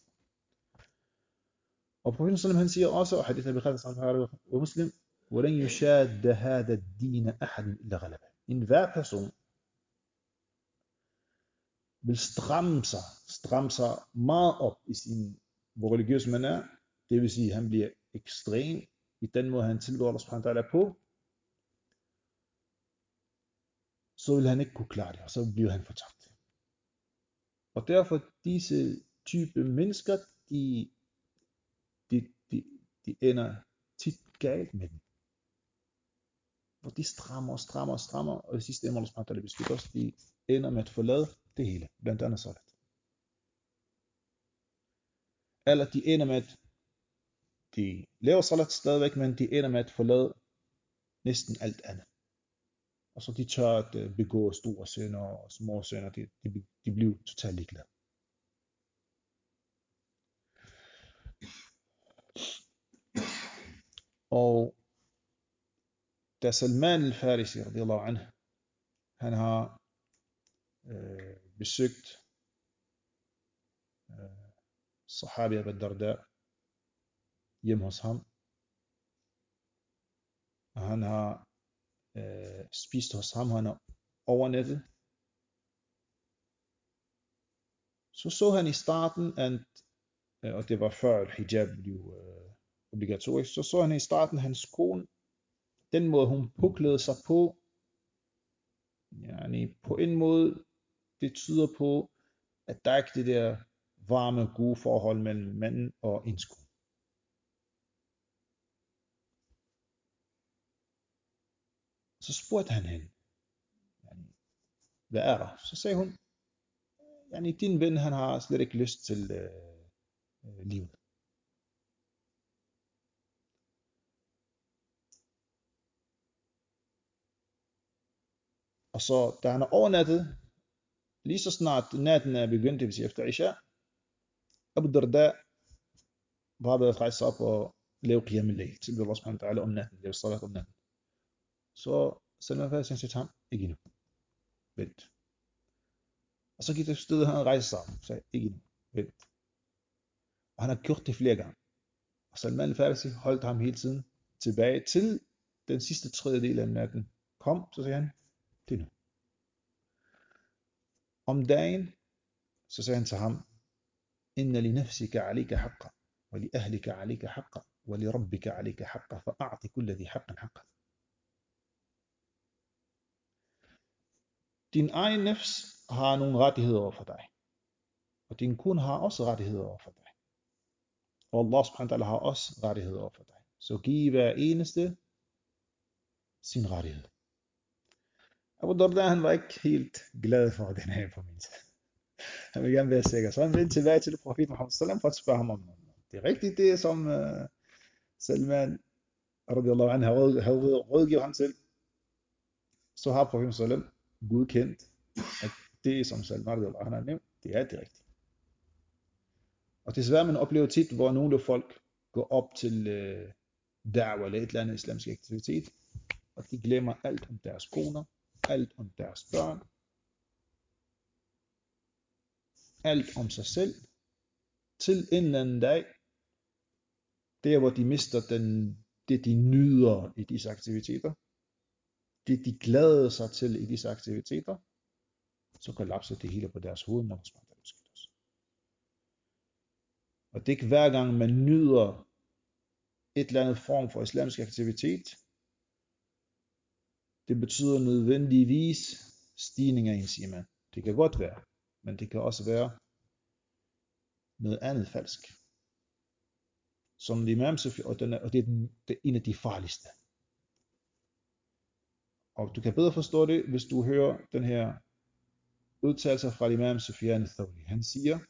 Speaker 1: Og profeten sallallahu han siger også, og hadith er berettet af Bukhari og Muslim, وَلَنْ يُشَادَّ هَذَا الدِّينَ أَحَدٌ إِلَّا غَلَبَهُ. En hver person vil stramme sig meget op i sin, hvor religiøs man er, det vil sige, han bliver ekstrem i den måde, han tilbeder Allah subhanahu wa ta'ala på, så vil han ikke kunne klare det, og så bliver han fortabt. Og derfor disse type mennesker, de ender tit galt med dem. Hvor de strammer, og i sidste ende, Allah subhanahu wa ta'ala beskytter os, de ender med at forlade det hele, blandt andet salat. Eller de ender med at de laver salat stadigvæk, men de ender med at forlade næsten alt andet. Og så de tør at begå store synder og små synder, de bliver totalt ligeglade. Og da Salman al-Farisi radiyallahu anhu, han har besøgt Sahabi Abu Darda hjemme hos ham, og han har spist hos ham, han har overnattet, så han i starten, og det var før hijab blev obligatorisk, så han i starten hans kone, den måde hun påklædede sig på, på en måde, det tyder på, at der ikke det der varme, gode forhold mellem manden og ens kone. Så spurgte han hende, hvad er der? Så sagde hun, din ven, han har slet ikke lyst til livet. Og så, da han har overnattet, lige så snart natten er begyndt, det vil sige efter Isha, Abu Darda var ved at rejse op og lave qiyam al-layl, til Allah subhanahu wa ta'ala om natten, lave salat om natten. Så Salman al-Farisi siger til ham, ikke endnu, vent. Og så gik det sted, han rejste sig op, og sagde, ikke endnu, vent. Og han har gjort det flere gange. Og Salman al-Farisi holdt ham hele tiden tilbage til den sidste tredjedel af natten kom, så sagde han, det er nu. om dagen, så sagde han til ham, inna li nafsika alika haqqa, wa li ahlika alika haqqa, wa li rabbika alika haqqa, fa'a'ti kulla dhi haqqan haqqa. Din egen nafs har nogle rettigheder over for dig, og din kone har også rettigheder over for dig. Og Allah subhanahu wa ta'ala har også rettigheder over for dig. Så giv hver eneste sin rettighed. Abu Darda, han var ikke helt glad for den her forbindelse. Han vil gerne være sikker. Så han vendte tilbage til profeten Muhammad sallam for at spørge ham om noget. Det er rigtigt det, som Salman radiyallahu anhu havde rådgivet ham til. Så har profeten sallam godkendt, at det, som Salman radiyallahu anhu har nævnt, det er det rigtige. Og desværre man oplever tit, hvor nogle folk går op til da'wah eller et eller andet islamisk aktivitet, og de glemmer alt om deres koner, alt om deres børn, alt om sig selv, til en eller anden dag, der hvor de mister det de nyder i disse aktiviteter, det de glæder sig til i disse aktiviteter, så kollapser det hele på deres hoved, når man smager det. Og det er ikke hver gang man nyder et eller andet form for islamisk aktivitet, det betyder nødvendigvis stigning af ens iman. Det kan godt være, men det kan også være noget andet falsk. Som Imam Sufyan, og det er en af de farligste. Og du kan bedre forstå det, hvis du hører den her udtalelse fra Imam Sufyan al-Thawri. Han siger,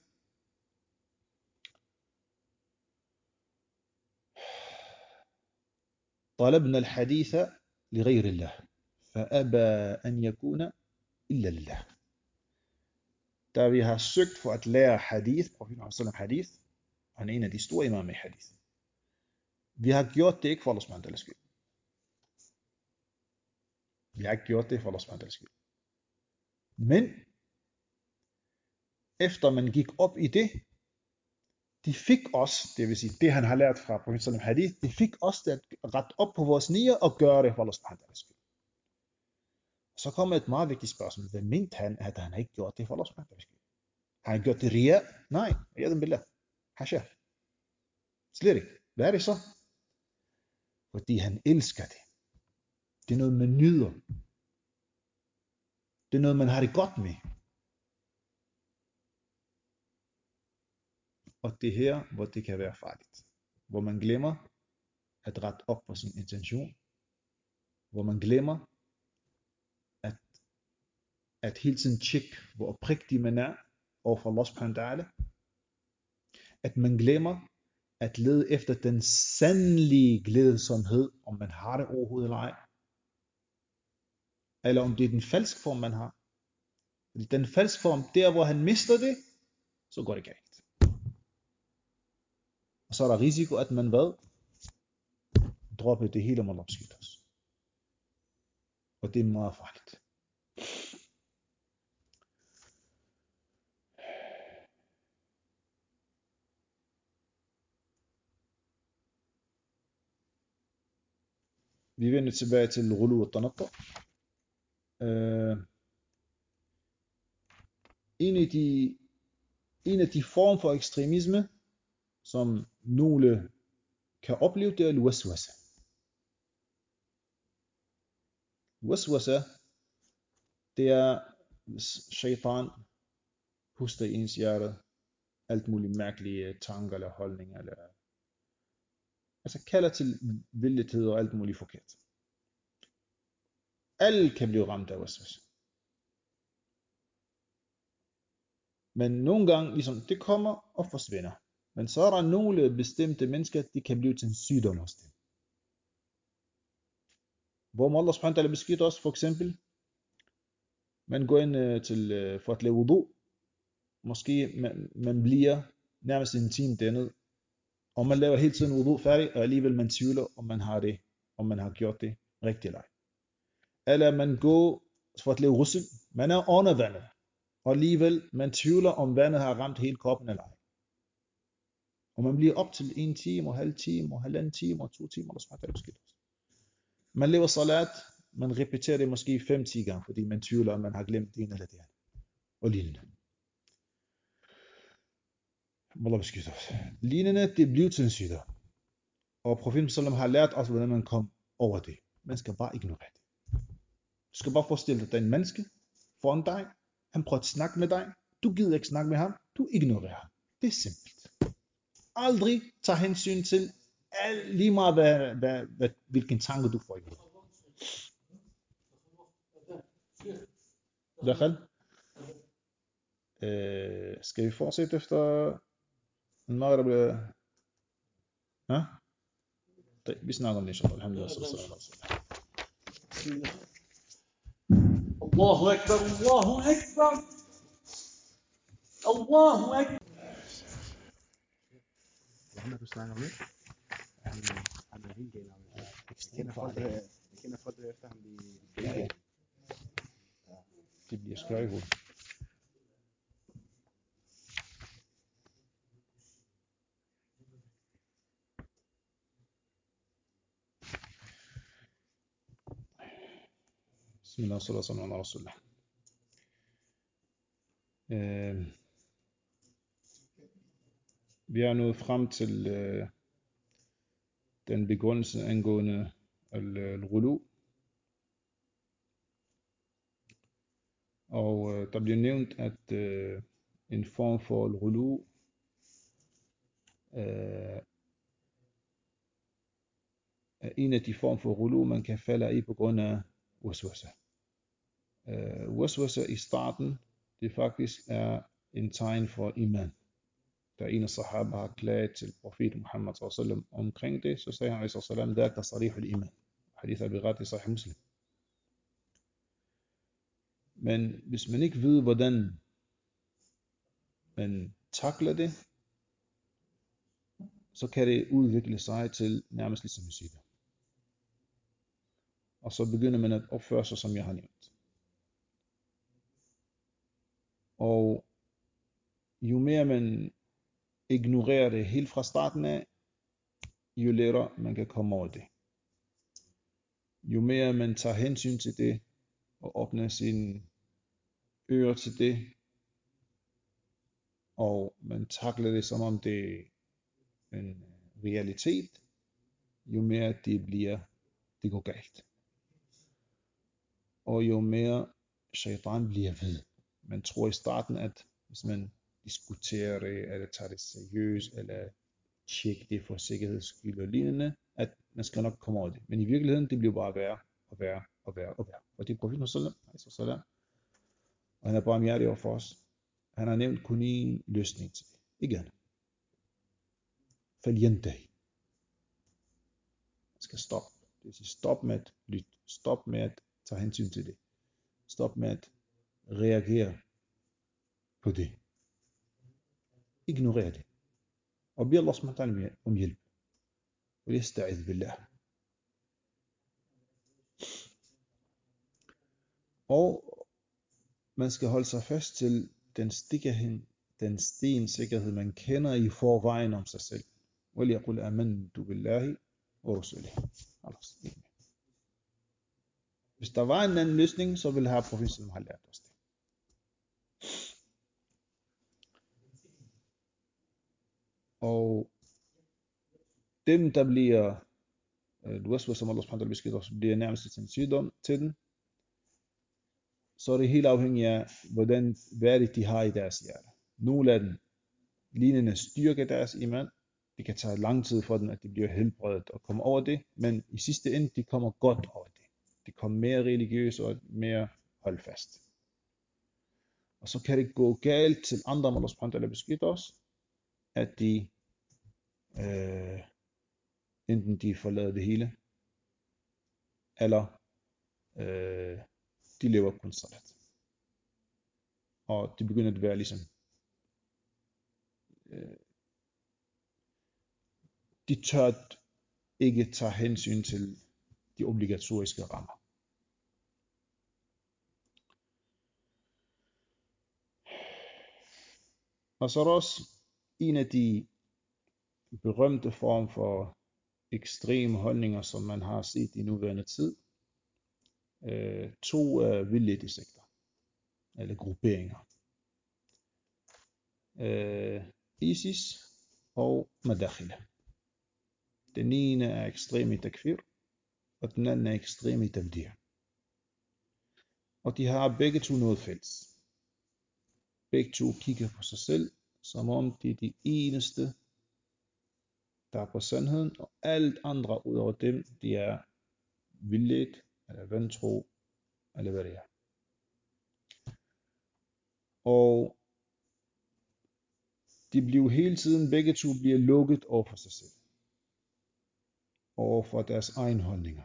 Speaker 1: طلبنا الحديث لغير الله فأبى أن يكون إلا لله. Da vi har søgt for at lære hadith, profeten Muhammad hadith, han er en af de store imamer i hadith. Vi har gjort det ikke for Allah subhanahu wa ta'ala skyld. Vi har ikke gjort det for Allah subhanahu wa ta'ala skyld. Men efter man gik op i det, de fik os, det vil sige det han har lært fra profeten hadith, de fik os til at rette op på vores nier og gøre det for Allah subhanahu wa ta'ala skyld. Så kommer et meget vigtigt spørgsmål. Hvad mente han, at han ikke gjort det for Allah subhanahu wa ta'ala skyld? Har han gjort det ria? Nej, yadun billah. Hasha. Slet ikke. Hvad er det så? Fordi han elsker det. Det er noget, man nyder. Det er noget, man har det godt med. Og det er her, hvor det kan være farligt. Hvor man glemmer at rette op på sin intention. Hvor man glemmer at hele tiden tjekke, hvor oprigtig man er overfor Allah subhanahu wa ta'ala. At man glemmer at lede efter den sandelige glædsomhed, om man har det overhovedet eller ej. Eller om det er den falske form, man har. Fordi den falske form, der hvor han mister det, så går det galt. Og så er der risiko, at man dropper det hele, om Allah beskytter os. Og det er meget farligt. Vi vender tilbage til Ghulu og Tanatta. En af de former for ekstremisme, som nogle kan opleve, det er al-waswasa. Waswasa, det er, hvis shaitan puster i ens hjerte alt muligt mærkelige tanker eller holdninger, eller altså kalder til vildhed og alt muligt forkert. Alle kan blive ramt af waswasa. Men nogle gange, ligesom, det kommer og forsvinder. Men så er der nogle bestemte mennesker, de kan blive til en sygdom hos dem. Hvor må Allah subhanahu wa ta'ala beskytte os, for eksempel, man går ind for at lave wudu, måske man bliver nærmest en time dernede, og man laver hele tiden wudu færdig, og alligevel man tvivler, om man har gjort det rigtigt eller ej. Eller man går for at lave ghusl, man er under vandet, og alligevel man tvivler, om vandet har ramt hele kroppen eller ej. Og man bliver op til 1 time, og halv time, og halvanden time, og 2 timer, og så smager det beskidt. Man lever salat, man repeterer det måske 5-10 gange, fordi man tvivler, om man har glemt det ene eller det andet. og lignende. Wallah beskytter os. Lignende, det er blive til en sygdom. Og profeten sallam har lært os, hvordan man kom over det. Man skal bare ignorere det. Du skal bare forestille dig, at der er en menneske foran dig. Han prøver at snakke med dig. Du gider ikke snakke med ham. Du ignorerer ham. Det er simpelt. Aldrig tage hensyn til lige meget, hvilken tanke du får i hovedet. Dakhal? Skal vi fortsætte efter المغرب? ها؟ طيب بسنا إن شاء الله. الحمد لله والصلاة والسلام على رسول الله.
Speaker 2: الله أكبر الله أكبر الله أكبر.
Speaker 3: Hvad du snakker med? Han er helt galt. Jeg kender folk efter ham i
Speaker 1: Ja. Det bliver skør i hovedet. Bismillah og sallallahu alaihi wa sallam. Vi er nået frem til den begrundelse angående al-ghulu. Og der bliver nævnt, at en form for al-ghulu er en af de former for ghulu, man kan falde i på grund af waswasa. Waswasa i starten, det faktisk er en tegn for iman. Da en af sahaba har klaget til profeten Muhammad sallallahu omkring det, så sagde han sallallahu der er sarih al-iman. Hadith Abi Ghati Sahih Muslim. Men hvis man ikke ved, hvordan man takler det, så kan det udvikle sig til nærmest ligesom musik. Og så begynder man at opføre sig, som jeg har nævnt. Og jo mere man ignorerer det helt fra starten af, jo lettere man kan komme over det. Jo mere man tager hensyn til det, og åbner sine ører til det, og man takler det som om det er en realitet, jo mere det går galt. Og jo mere shaitan bliver ved. Man tror i starten, at hvis man diskuterer det, eller tager det seriøst, eller tjekker det for sikkerheds skyld og lignende, at man skal nok komme over det. Men i virkeligheden, det bliver bare værre og værre og værre og værre. Og det er profeten sallam, og han er barmhjertig over for os. Han har nævnt kun en løsning til det. Igen. Falyantahi. Man skal stoppe. Det vil sige, stop med at lytte. Stop med at tage hensyn til det. Stop med at reagere på det. Ignorer det. Og bed Allah subhanahu wa ta'ala om hjælp. Og yasta'idh billah. Og man skal holde sig fast til den stensikkerhed, man kender i forvejen om sig selv. وَلْيَقُلْ آمَنْتُ بِاللَّهِ وَرُسُلِهِ. Hvis der var en anden løsning, så ville her profeten have lært os det. Og dem, der bliver waswas, som Allah subhanahu wa ta'ala beskriver os, bliver nærmest til en sygdom til den, så er det helt afhængigt af, hvad det de har i deres hjerte. Nogle af dem lignende styrker deres iman. Det kan tage lang tid for dem, at de bliver helbredet og kommer over det, men i sidste ende, de kommer godt over det. De kommer mere religiøse og mere holdfast. Og så kan det gå galt til andre, Allah subhanahu wa ta'ala beskytter os, at de enten de forlader det hele, eller de lever kun salat. Og det begynder at være ligesom de tør ikke tage hensyn til de obligatoriske rammer. Og så er der også en af de berømte form for ekstreme holdninger, som man har set i nuværende tid. To vildledte sekter, eller grupperinger. ISIS og Madakhila. Den ene er ekstrem i takfir, og den anden er ekstrem i tabdir. Og de har begge to noget fælles. Begge to kigger på sig selv, som om de er de eneste, der er på sandheden, og alt andre ud over dem, de er vildledt, eller vantro, eller hvad det er. Og de bliver hele tiden, begge to bliver lukket over for sig selv, over for deres egen holdninger.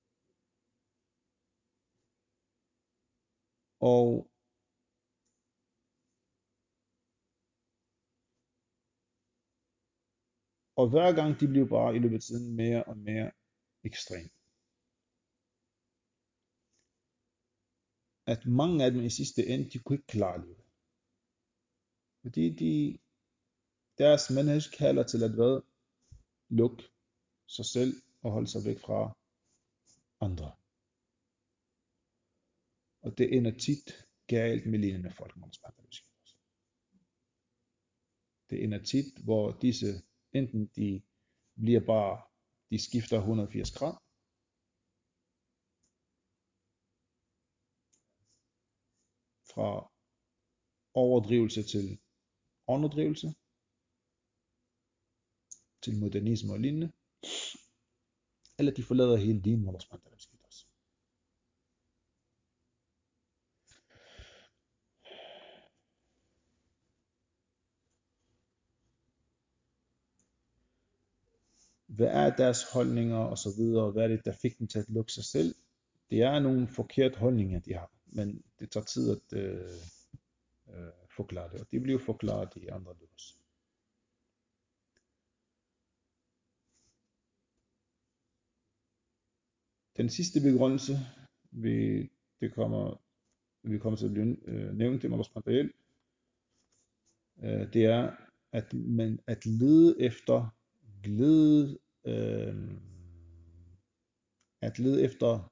Speaker 1: Og hver gang de bliver bare i løbet af tiden mere og mere ekstrem. At mange af dem i sidste ende, de kunne ikke klare livet. Fordi deres manhaj kalder til at hvad? Lukke sig selv og holde sig væk fra andre. Og det ender tit galt med lignende folk, det ender tit, hvor disse enten de skifter 180 grader, fra overdrivelse til underdrivelse, til modernisme og lignende, eller de forlader hele dinen, hvor der sker også. Hvad er deres holdninger og så videre, hvad er det, der fik dem til at lukke sig selv? Det er nogle forkerte holdninger, de har, men det tager tid at forklare det, og de bliver forklaret i andre løbs. Den sidste begrundelse, vi kommer til at nævne det, det er, at lede efter glæde, at lede efter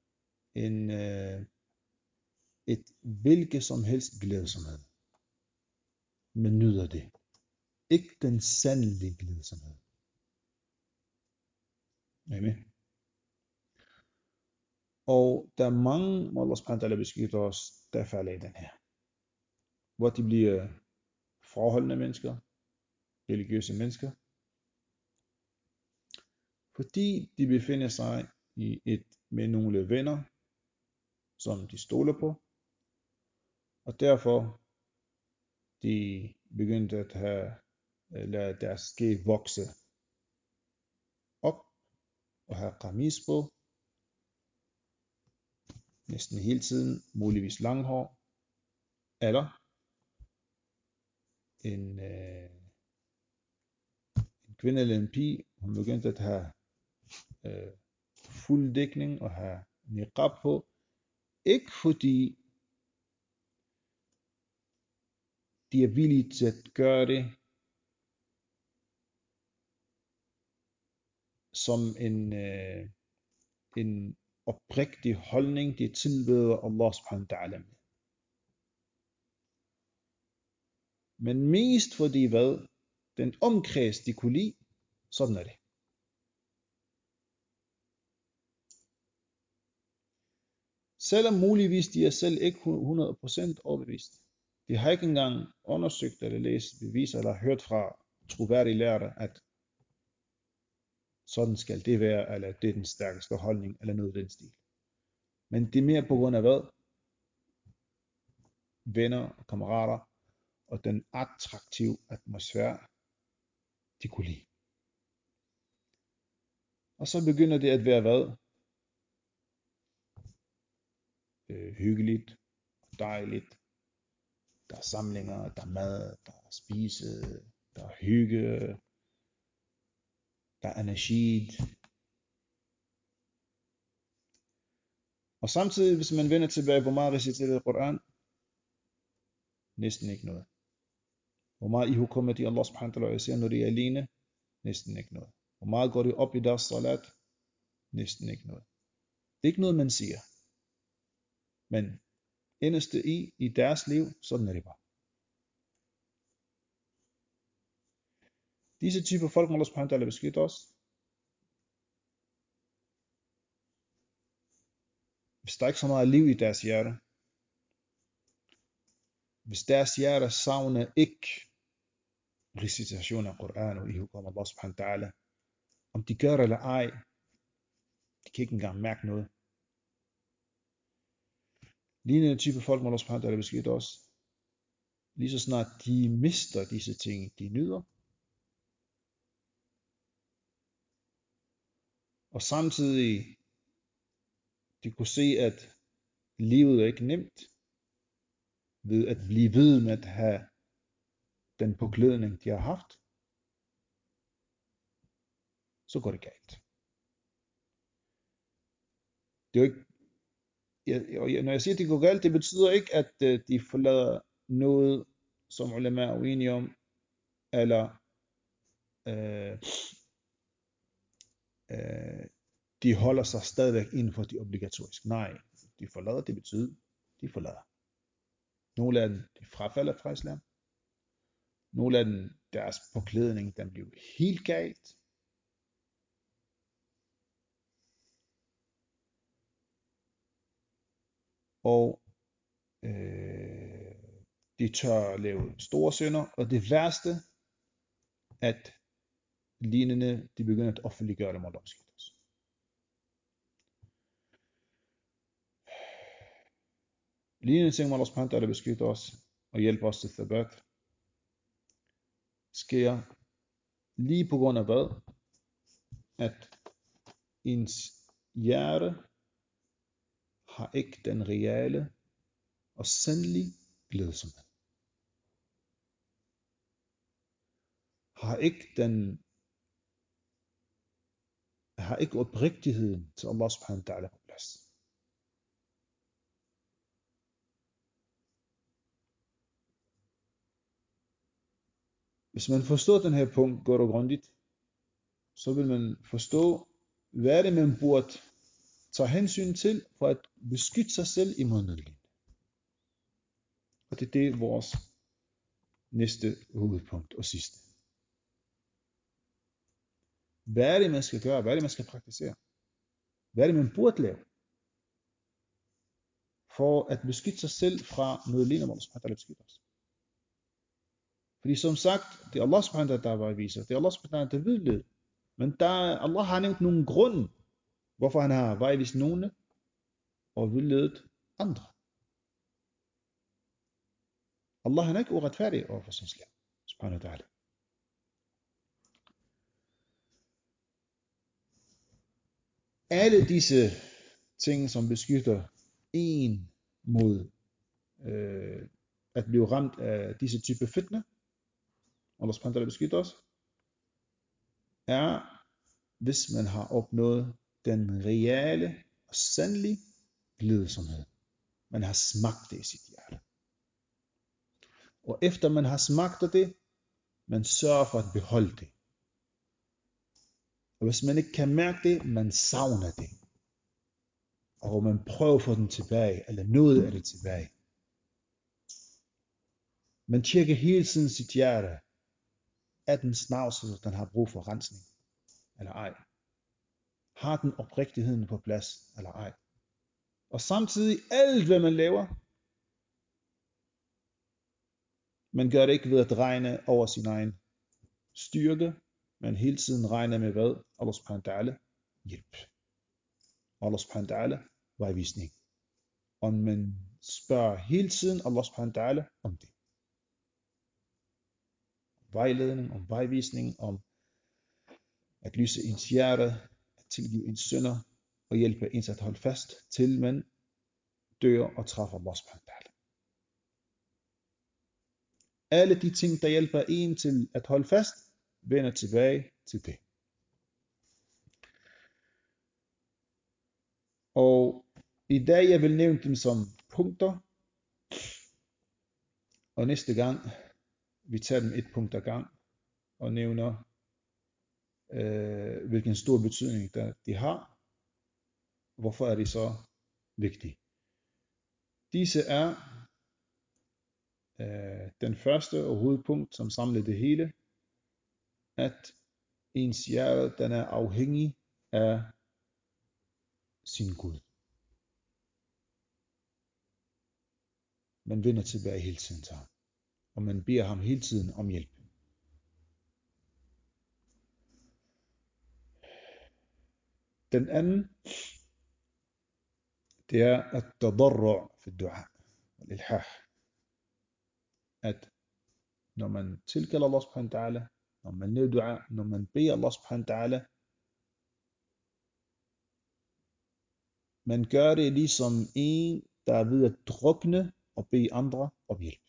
Speaker 1: et hvilket som helst glædsomhed. Men nyder det. Ikke den sandelige glædsomhed. Amen. Og der er mange, hvor Allah subhanahu wa ta'ala beskytter os, der falder i den her. Hvor de bliver forholdende mennesker, religiøse mennesker, fordi de befinder sig med nogle venner, som de stoler på, og derfor de begyndte at lade deres skæg vokse op, og have qamis på, næsten hele tiden, muligvis langhår, eller en kvinde eller en pige, hun begyndte at have fuld dækning og have niqab på, ikke fordi de er villige til at gøre det som en oprigtig holdning, de tilbeder Allah subhanahu wa ta'ala med. Men mest fordi hvad? Den omkreds de kunne lide, sådan er det. Selvom muligvis de er selv ikke 100% overbevist. De har ikke engang undersøgt eller læst beviser eller hørt fra troværdige lærere, at sådan skal det være, eller det er den stærkeste holdning, eller noget i den stil. Men det er mere på grund af hvad? Venner og kammerater, og den attraktive atmosfære, de kunne lide. Og så begynder det at være hvad? Hyggeligt, dejligt. Der er samlinger, der er mad, der er spise, der er hygge, der er anashid. Og samtidig, hvis man vender tilbage, hvor meget reciterer Koran? Næsten ikke noget. Hvor meget ihukommer de Allah subhanahu wa ta'ala ser, når de er alene? Næsten ikke noget. Hvor meget går de op i deres salat? Næsten ikke noget. Det er ikke noget, man siger. Men inderst i deres liv, sådan er det bare. Disse typer folk må Allah subhanahu wa ta'ala beskytte os. Hvis der ikke er så meget liv i deres hjerte, hvis deres hjerte savner ikke recitation af Koran og ihug om Allah subhanahu wa ta'ala, om de gør det eller ej, de kan ikke engang mærke noget. Lignende type folk må Allah subhanahu wa ta'ala beskytte os. Lige så snart de mister disse ting, de nyder, og samtidig de kunne se, at livet er ikke nemt, ved at blive ved med at have den påklædning, de har haft, så går det galt. Det er jo ikke, når jeg siger, at det går galt, det betyder ikke, at de forlader noget, som ulema er uenige om, eller de holder sig stadigvæk inden for de obligatoriske. Nej, de forlader, det betyder, de forlader. Nogle af dem, de frafalder fra islam. Nogle af dem, deres påklædning, den bliver helt galt. Og de tør lave store synder, og det værste, at lignende, de begynder at offentliggøre dem og lovskidt os. Lignende ting må Allah subhanahu wa ta'ala beskytte os og hjælpe os til thabat, sker lige på grund af hvad? At ens hjerte har ikke den reale og sandelige glædsomhed. Har ikke oprigtigheden til Allah subhanahu wa ta'ala på plads. Hvis man forstår den her punkt godt og grundigt, så vil man forstå, hvad er det, man burde tage hensyn til for at beskytte sig selv imod nødvendigt. Og det er vores næste hovedpunkt og sidste. Hvad er det, man skal gøre? Hvad er det, man skal praktisere? Hvad er det, man burde lave? For at beskytte sig selv fra noget lignende, hvor Allah subhanahu wa ta'ala beskytter os. Fordi som sagt, det er Allah subhanahu wa ta'ala, der vejviser. Det er Allah subhanahu wa ta'ala, der vedleder. Men Allah har nævnt nogle grunde, hvorfor han har vejvist nogle og vedledet andre. Allah han er ikke uretfærdig over for sin slav, subhanahu wa ta'ala. Alle disse ting, som beskytter en mod at blive ramt af disse type fitna, Allah subhanahu wa ta'ala beskytter os, er, hvis man har opnået den reale og sandelige glædsomhed. Man har smagt det i sit hjerte. Og efter man har smagt det, man sørger for at beholde det. Og hvis man ikke kan mærke det, man savner det. Og man prøver at få den tilbage, eller noget af det tilbage. Man tjekker hele tiden sit hjerte. Er den snavset, den har brug for rensning, eller ej? Har den oprigtigheden på plads, eller ej? Og samtidig, alt hvad man laver, man gør det ikke ved at regne over sin egen styrke, men hele tiden regner med hvad? Allah subhanahu wa ta'ala hjælp. Allah subhanahu wa ta'ala vejvisning. Og man spørger hele tiden Allah subhanahu wa ta'ala om det. Vejledning, om vejvisning, om at lyse ens hjerte, at tilgive ens synder, og hjælpe ens at holde fast, til man dør og træffer Allah subhanahu wa ta'ala. Alle de ting, der hjælper en til at holde fast, vender tilbage til det. Og i dag jeg vil nævne dem som punkter, og næste gang vi tager dem et punkt ad gang og nævner hvilken stor betydning de har. Hvorfor er de så vigtige? Disse er den første og hovedpunkt, som samler det hele, at ens hjerte, den er afhængig af sin Gud. Man vender tilbage hele tiden til ham, og man beder ham hele tiden om hjælp. Den anden, det er at tadarru' fi du'a, al-ilhah. At når man tilkalder Allah subhanahu wa ta'ala, når man laver dua, når man beder Allah subhanahu wa ta'ala, man gør det ligesom en, der er ved at drukne og bede andre om hjælp.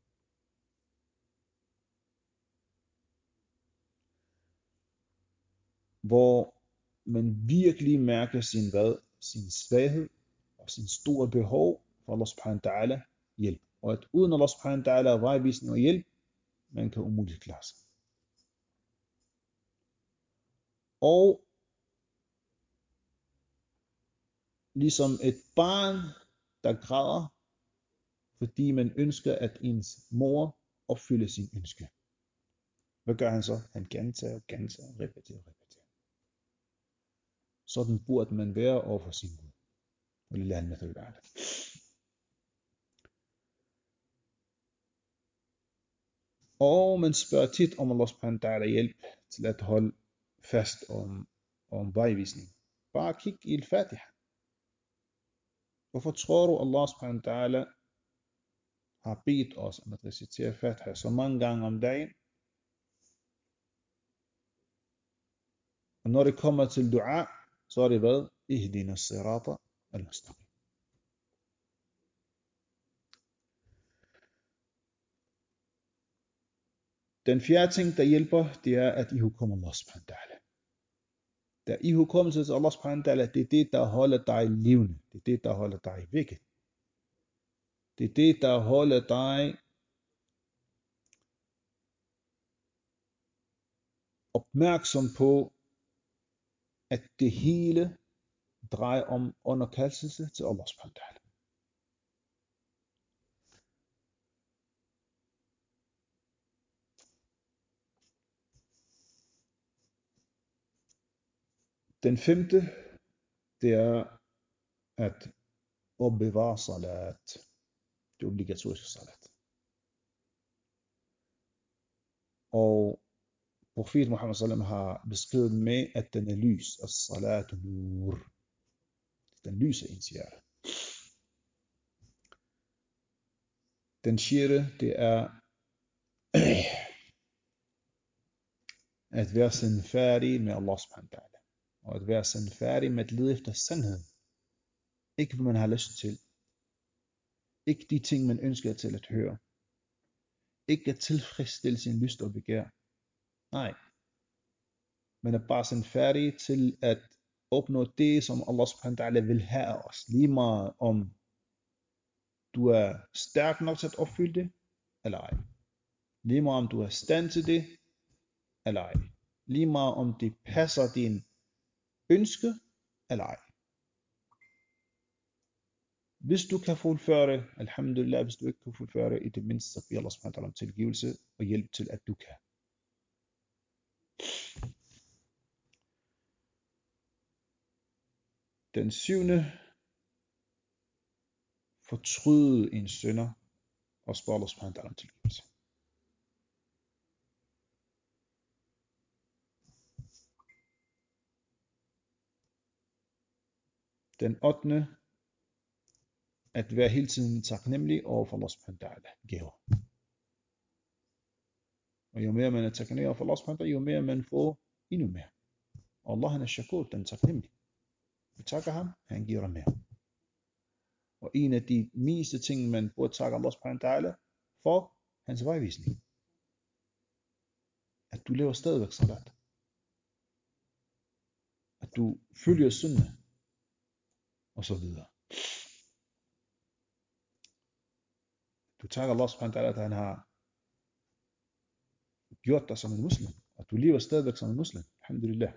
Speaker 1: Hvor man virkelig mærker sin svaghed og sin store behov for Allah subhanahu wa ta'ala hjælp. Og at uden Allah subhanahu wa ta'ala vejvisning og hjælp, man kan umuligt klare sig. Og ligesom et barn, der græder, fordi man ønsker, at ens mor opfylder sin ønske. Hvad gør han så? Han gentager, repeterer. Sådan burde man være overfor sin Gud. Og man spørger tit om Allah subhanahu wa ta'ala hjælp til at holde fast om vejvisning. Bare kig i al-Fatiha. Hvorfor tror du, Allah subhanahu wa ta'ala har bedt os om at recitere Fatiha så mange gange om dagen? Og når det kommer til dua, så er det hvad? Ihdina sirata al-mustaqim. Den fjerde ting, der hjælper, det er at ihukomme Allah subhanahu wa ta'ala. Der ihukommelse til Allah subhanahu wa ta'ala, det er det, der holder dig levende. Det er det, der holder dig vækket. Det er det, der holder dig opmærksom på, at det hele drejer om underkastelse til Allah subhanahu wa ta'ala. Den femte, det er at opbevare salat. Det obligatoriske salat. Og profet Muhammad sallam har beskrevet med, at den er lys. As-salatu nur. Den lyser ens hjerte. Den sjette, det er at være sandfærdig med Allah subhanahu wa ta'ala. Og at være sandfærdig med at lede efter sandheden. Ikke hvad man har lyst til. Ikke de ting, man ønsker til at høre. Ikke at tilfredsstille sin lyst og begær. Nej. Man er bare sandfærdig til at opnå det, som Allah subhanahu wa ta'ala vil have af os. Lige meget om du er stærk nok til at opfylde det, eller ej. Lige meget om du er i stand til det, eller ej. Lige meget om det passer din ønske, eller ej. Hvis du kan fuldføre det, alhamdulillah, hvis du ikke kan fuldføre det, i det mindste, så beder Allah subhanahu wa ta'ala om tilgivelse og hjælp til, at du kan. Den syvende, fortryde en synder og spørge Allah subhanahu wa ta'ala om tilgivelse. Den ottende, at være hele tiden taknemmelig over for Allah subhanahu wa ta'ala gaver. Og jo mere man er taknemmelig over for Allah subhanahu wa ta'ala, jo mere man får endnu mere. Og Allah han er shakur, den er taknemmelig. Vi takker ham, han giver dig mere. Og en af de meste ting, man burde takke Allah subhanahu wa ta'ala for, hans vejvisning. At du lever stadigvæk salat. At du følger sunnah. Og så videre. Du takker Allah subhanahu wa ta'ala, at han har gjort dig som en muslim. Og du lever stadigvæk som en muslim. Alhamdulillah.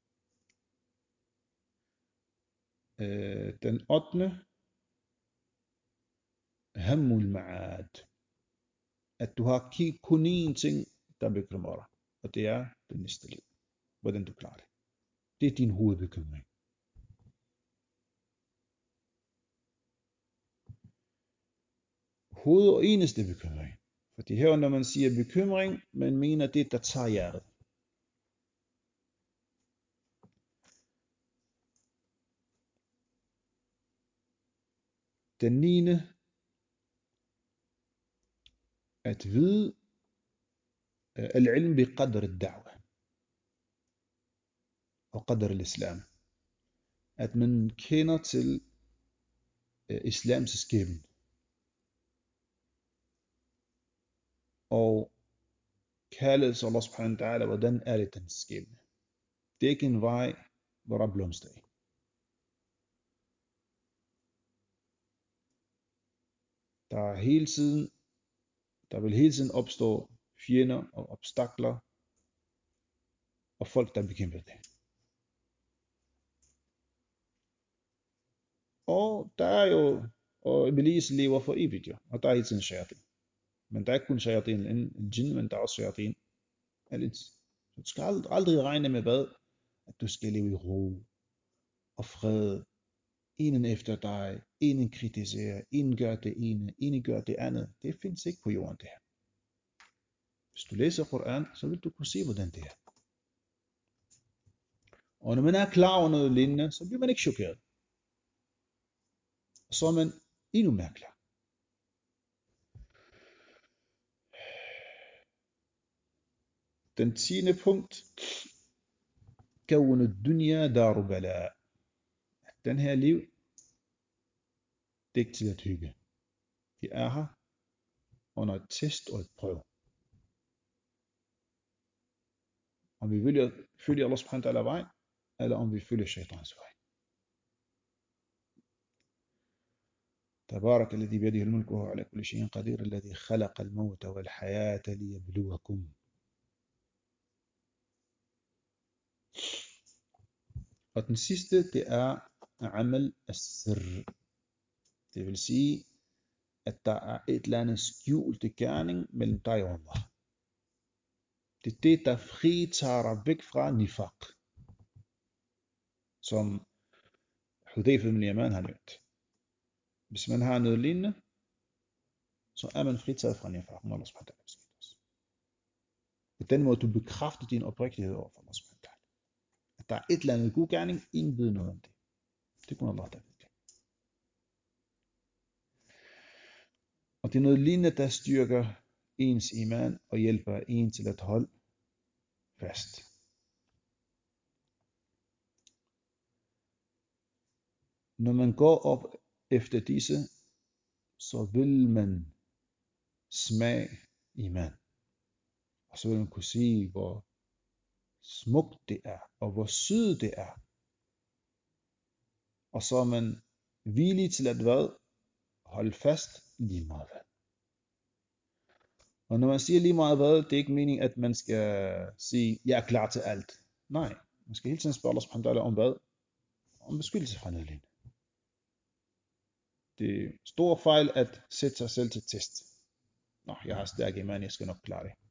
Speaker 1: Den 8. hammul ma'ad. At du har kun én ting, der bekymrer dig, og det er det næste liv. Hvordan du klarer det. Det er din hovedbekymring. Hoved- og eneste bekymring. Fordi her, når man siger bekymring, man mener det, der tager hjertet. Den 9. At vide al-ilm bi qadr al-da'wa og qadr al-islam. At man kender til islams skæbne. Og kaldelse Allah subhanahu wa ta'ala, hvordan er det den skæbne? Det er ikke en vej, hvor der er blomster i. Der vil hele tiden opstå fjender og obstakler og folk, der bekæmper det. Og der er jo, og Iblis lever for evigt jo, og der er hele tiden shayatin. Men der er ikke kun shayatin al-jinn, men der er også shayatin al-ins. Så du skal aldrig regne med hvad? At du skal leve i ro og fred. En efter dig, en kritiserer, en gør det ene, en gør det andet. Det findes ikke på jorden det her. Hvis du læser Koran, så vil du kunne se, hvordan det er. Og når man er klar over noget lignende, så bliver man ikke chokeret. Og så er man endnu mere klar. Den 10. punkt. Kaun ad-dunya daru bala. Den her liv, det er ikke til at hygge. Vi er her under et test og et prøve. Om vi vil følge Allah subhanahu wa ta'ala vej, eller om vi følger shaitans vej. تبارك الذي بيده الملك وهو على كل شيء قدير الذي خلق الموت والحياة ليبلوكم. Og den sidste, det er amal as-sirr. Det vil sige, at der er et eller andet skjulte gerning mellem dig og Allah. Det er det, der fritager dig væk fra nifaq. Som Hudayfa ibn Yaman har nævnt. Hvis man har noget lignende, så er man fritaget fra nifaq. På den måde, du bekræfter din oprigtighed over for Allah. At der er et eller andet god gerning, ingen ved noget om det. Det kunne Allah, der ved det. Og det er noget lignende, der styrker ens iman og hjælper en til at holde fast. Når man går op efter disse, så vil man smage iman. Og så vil man kunne se, hvor smukt det er, og hvor syd det er. Og så er man villig til at hvad? Holde fast lige meget hvad. Og når man siger lige meget hvad, det er ikke meningen, at man skal sige, jeg er klar til alt. Nej, man skal hele tiden spørge Allah subhanahu wa ta'ala om hvad? Om beskyttelse fra noget. Det er stor fejl at sætte sig selv til test. Nå, jeg har stærk iman, jeg skal nok klare det.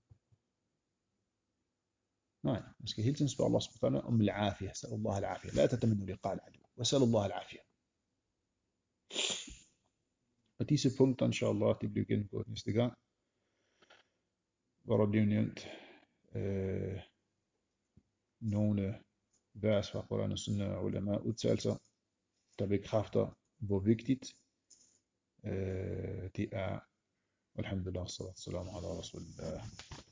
Speaker 1: Nej, man skal hele tiden spørge Allah subhanahu wa ta'ala om al-afiyah. Sal Allah al-afiyah. La tatamannu liqa al-adu. Wa sal Allah al-afiyah. Og disse punkter, inshallah, de bliver gennemgået næste gang. Hvor der bliver nævnt nogle vers fra Koran og Sunnah og ulama udtalelser, der bekræfter, hvor vigtigt det er. Alhamdulillah, sallallahu alaihi wa sallam ala rasulillah.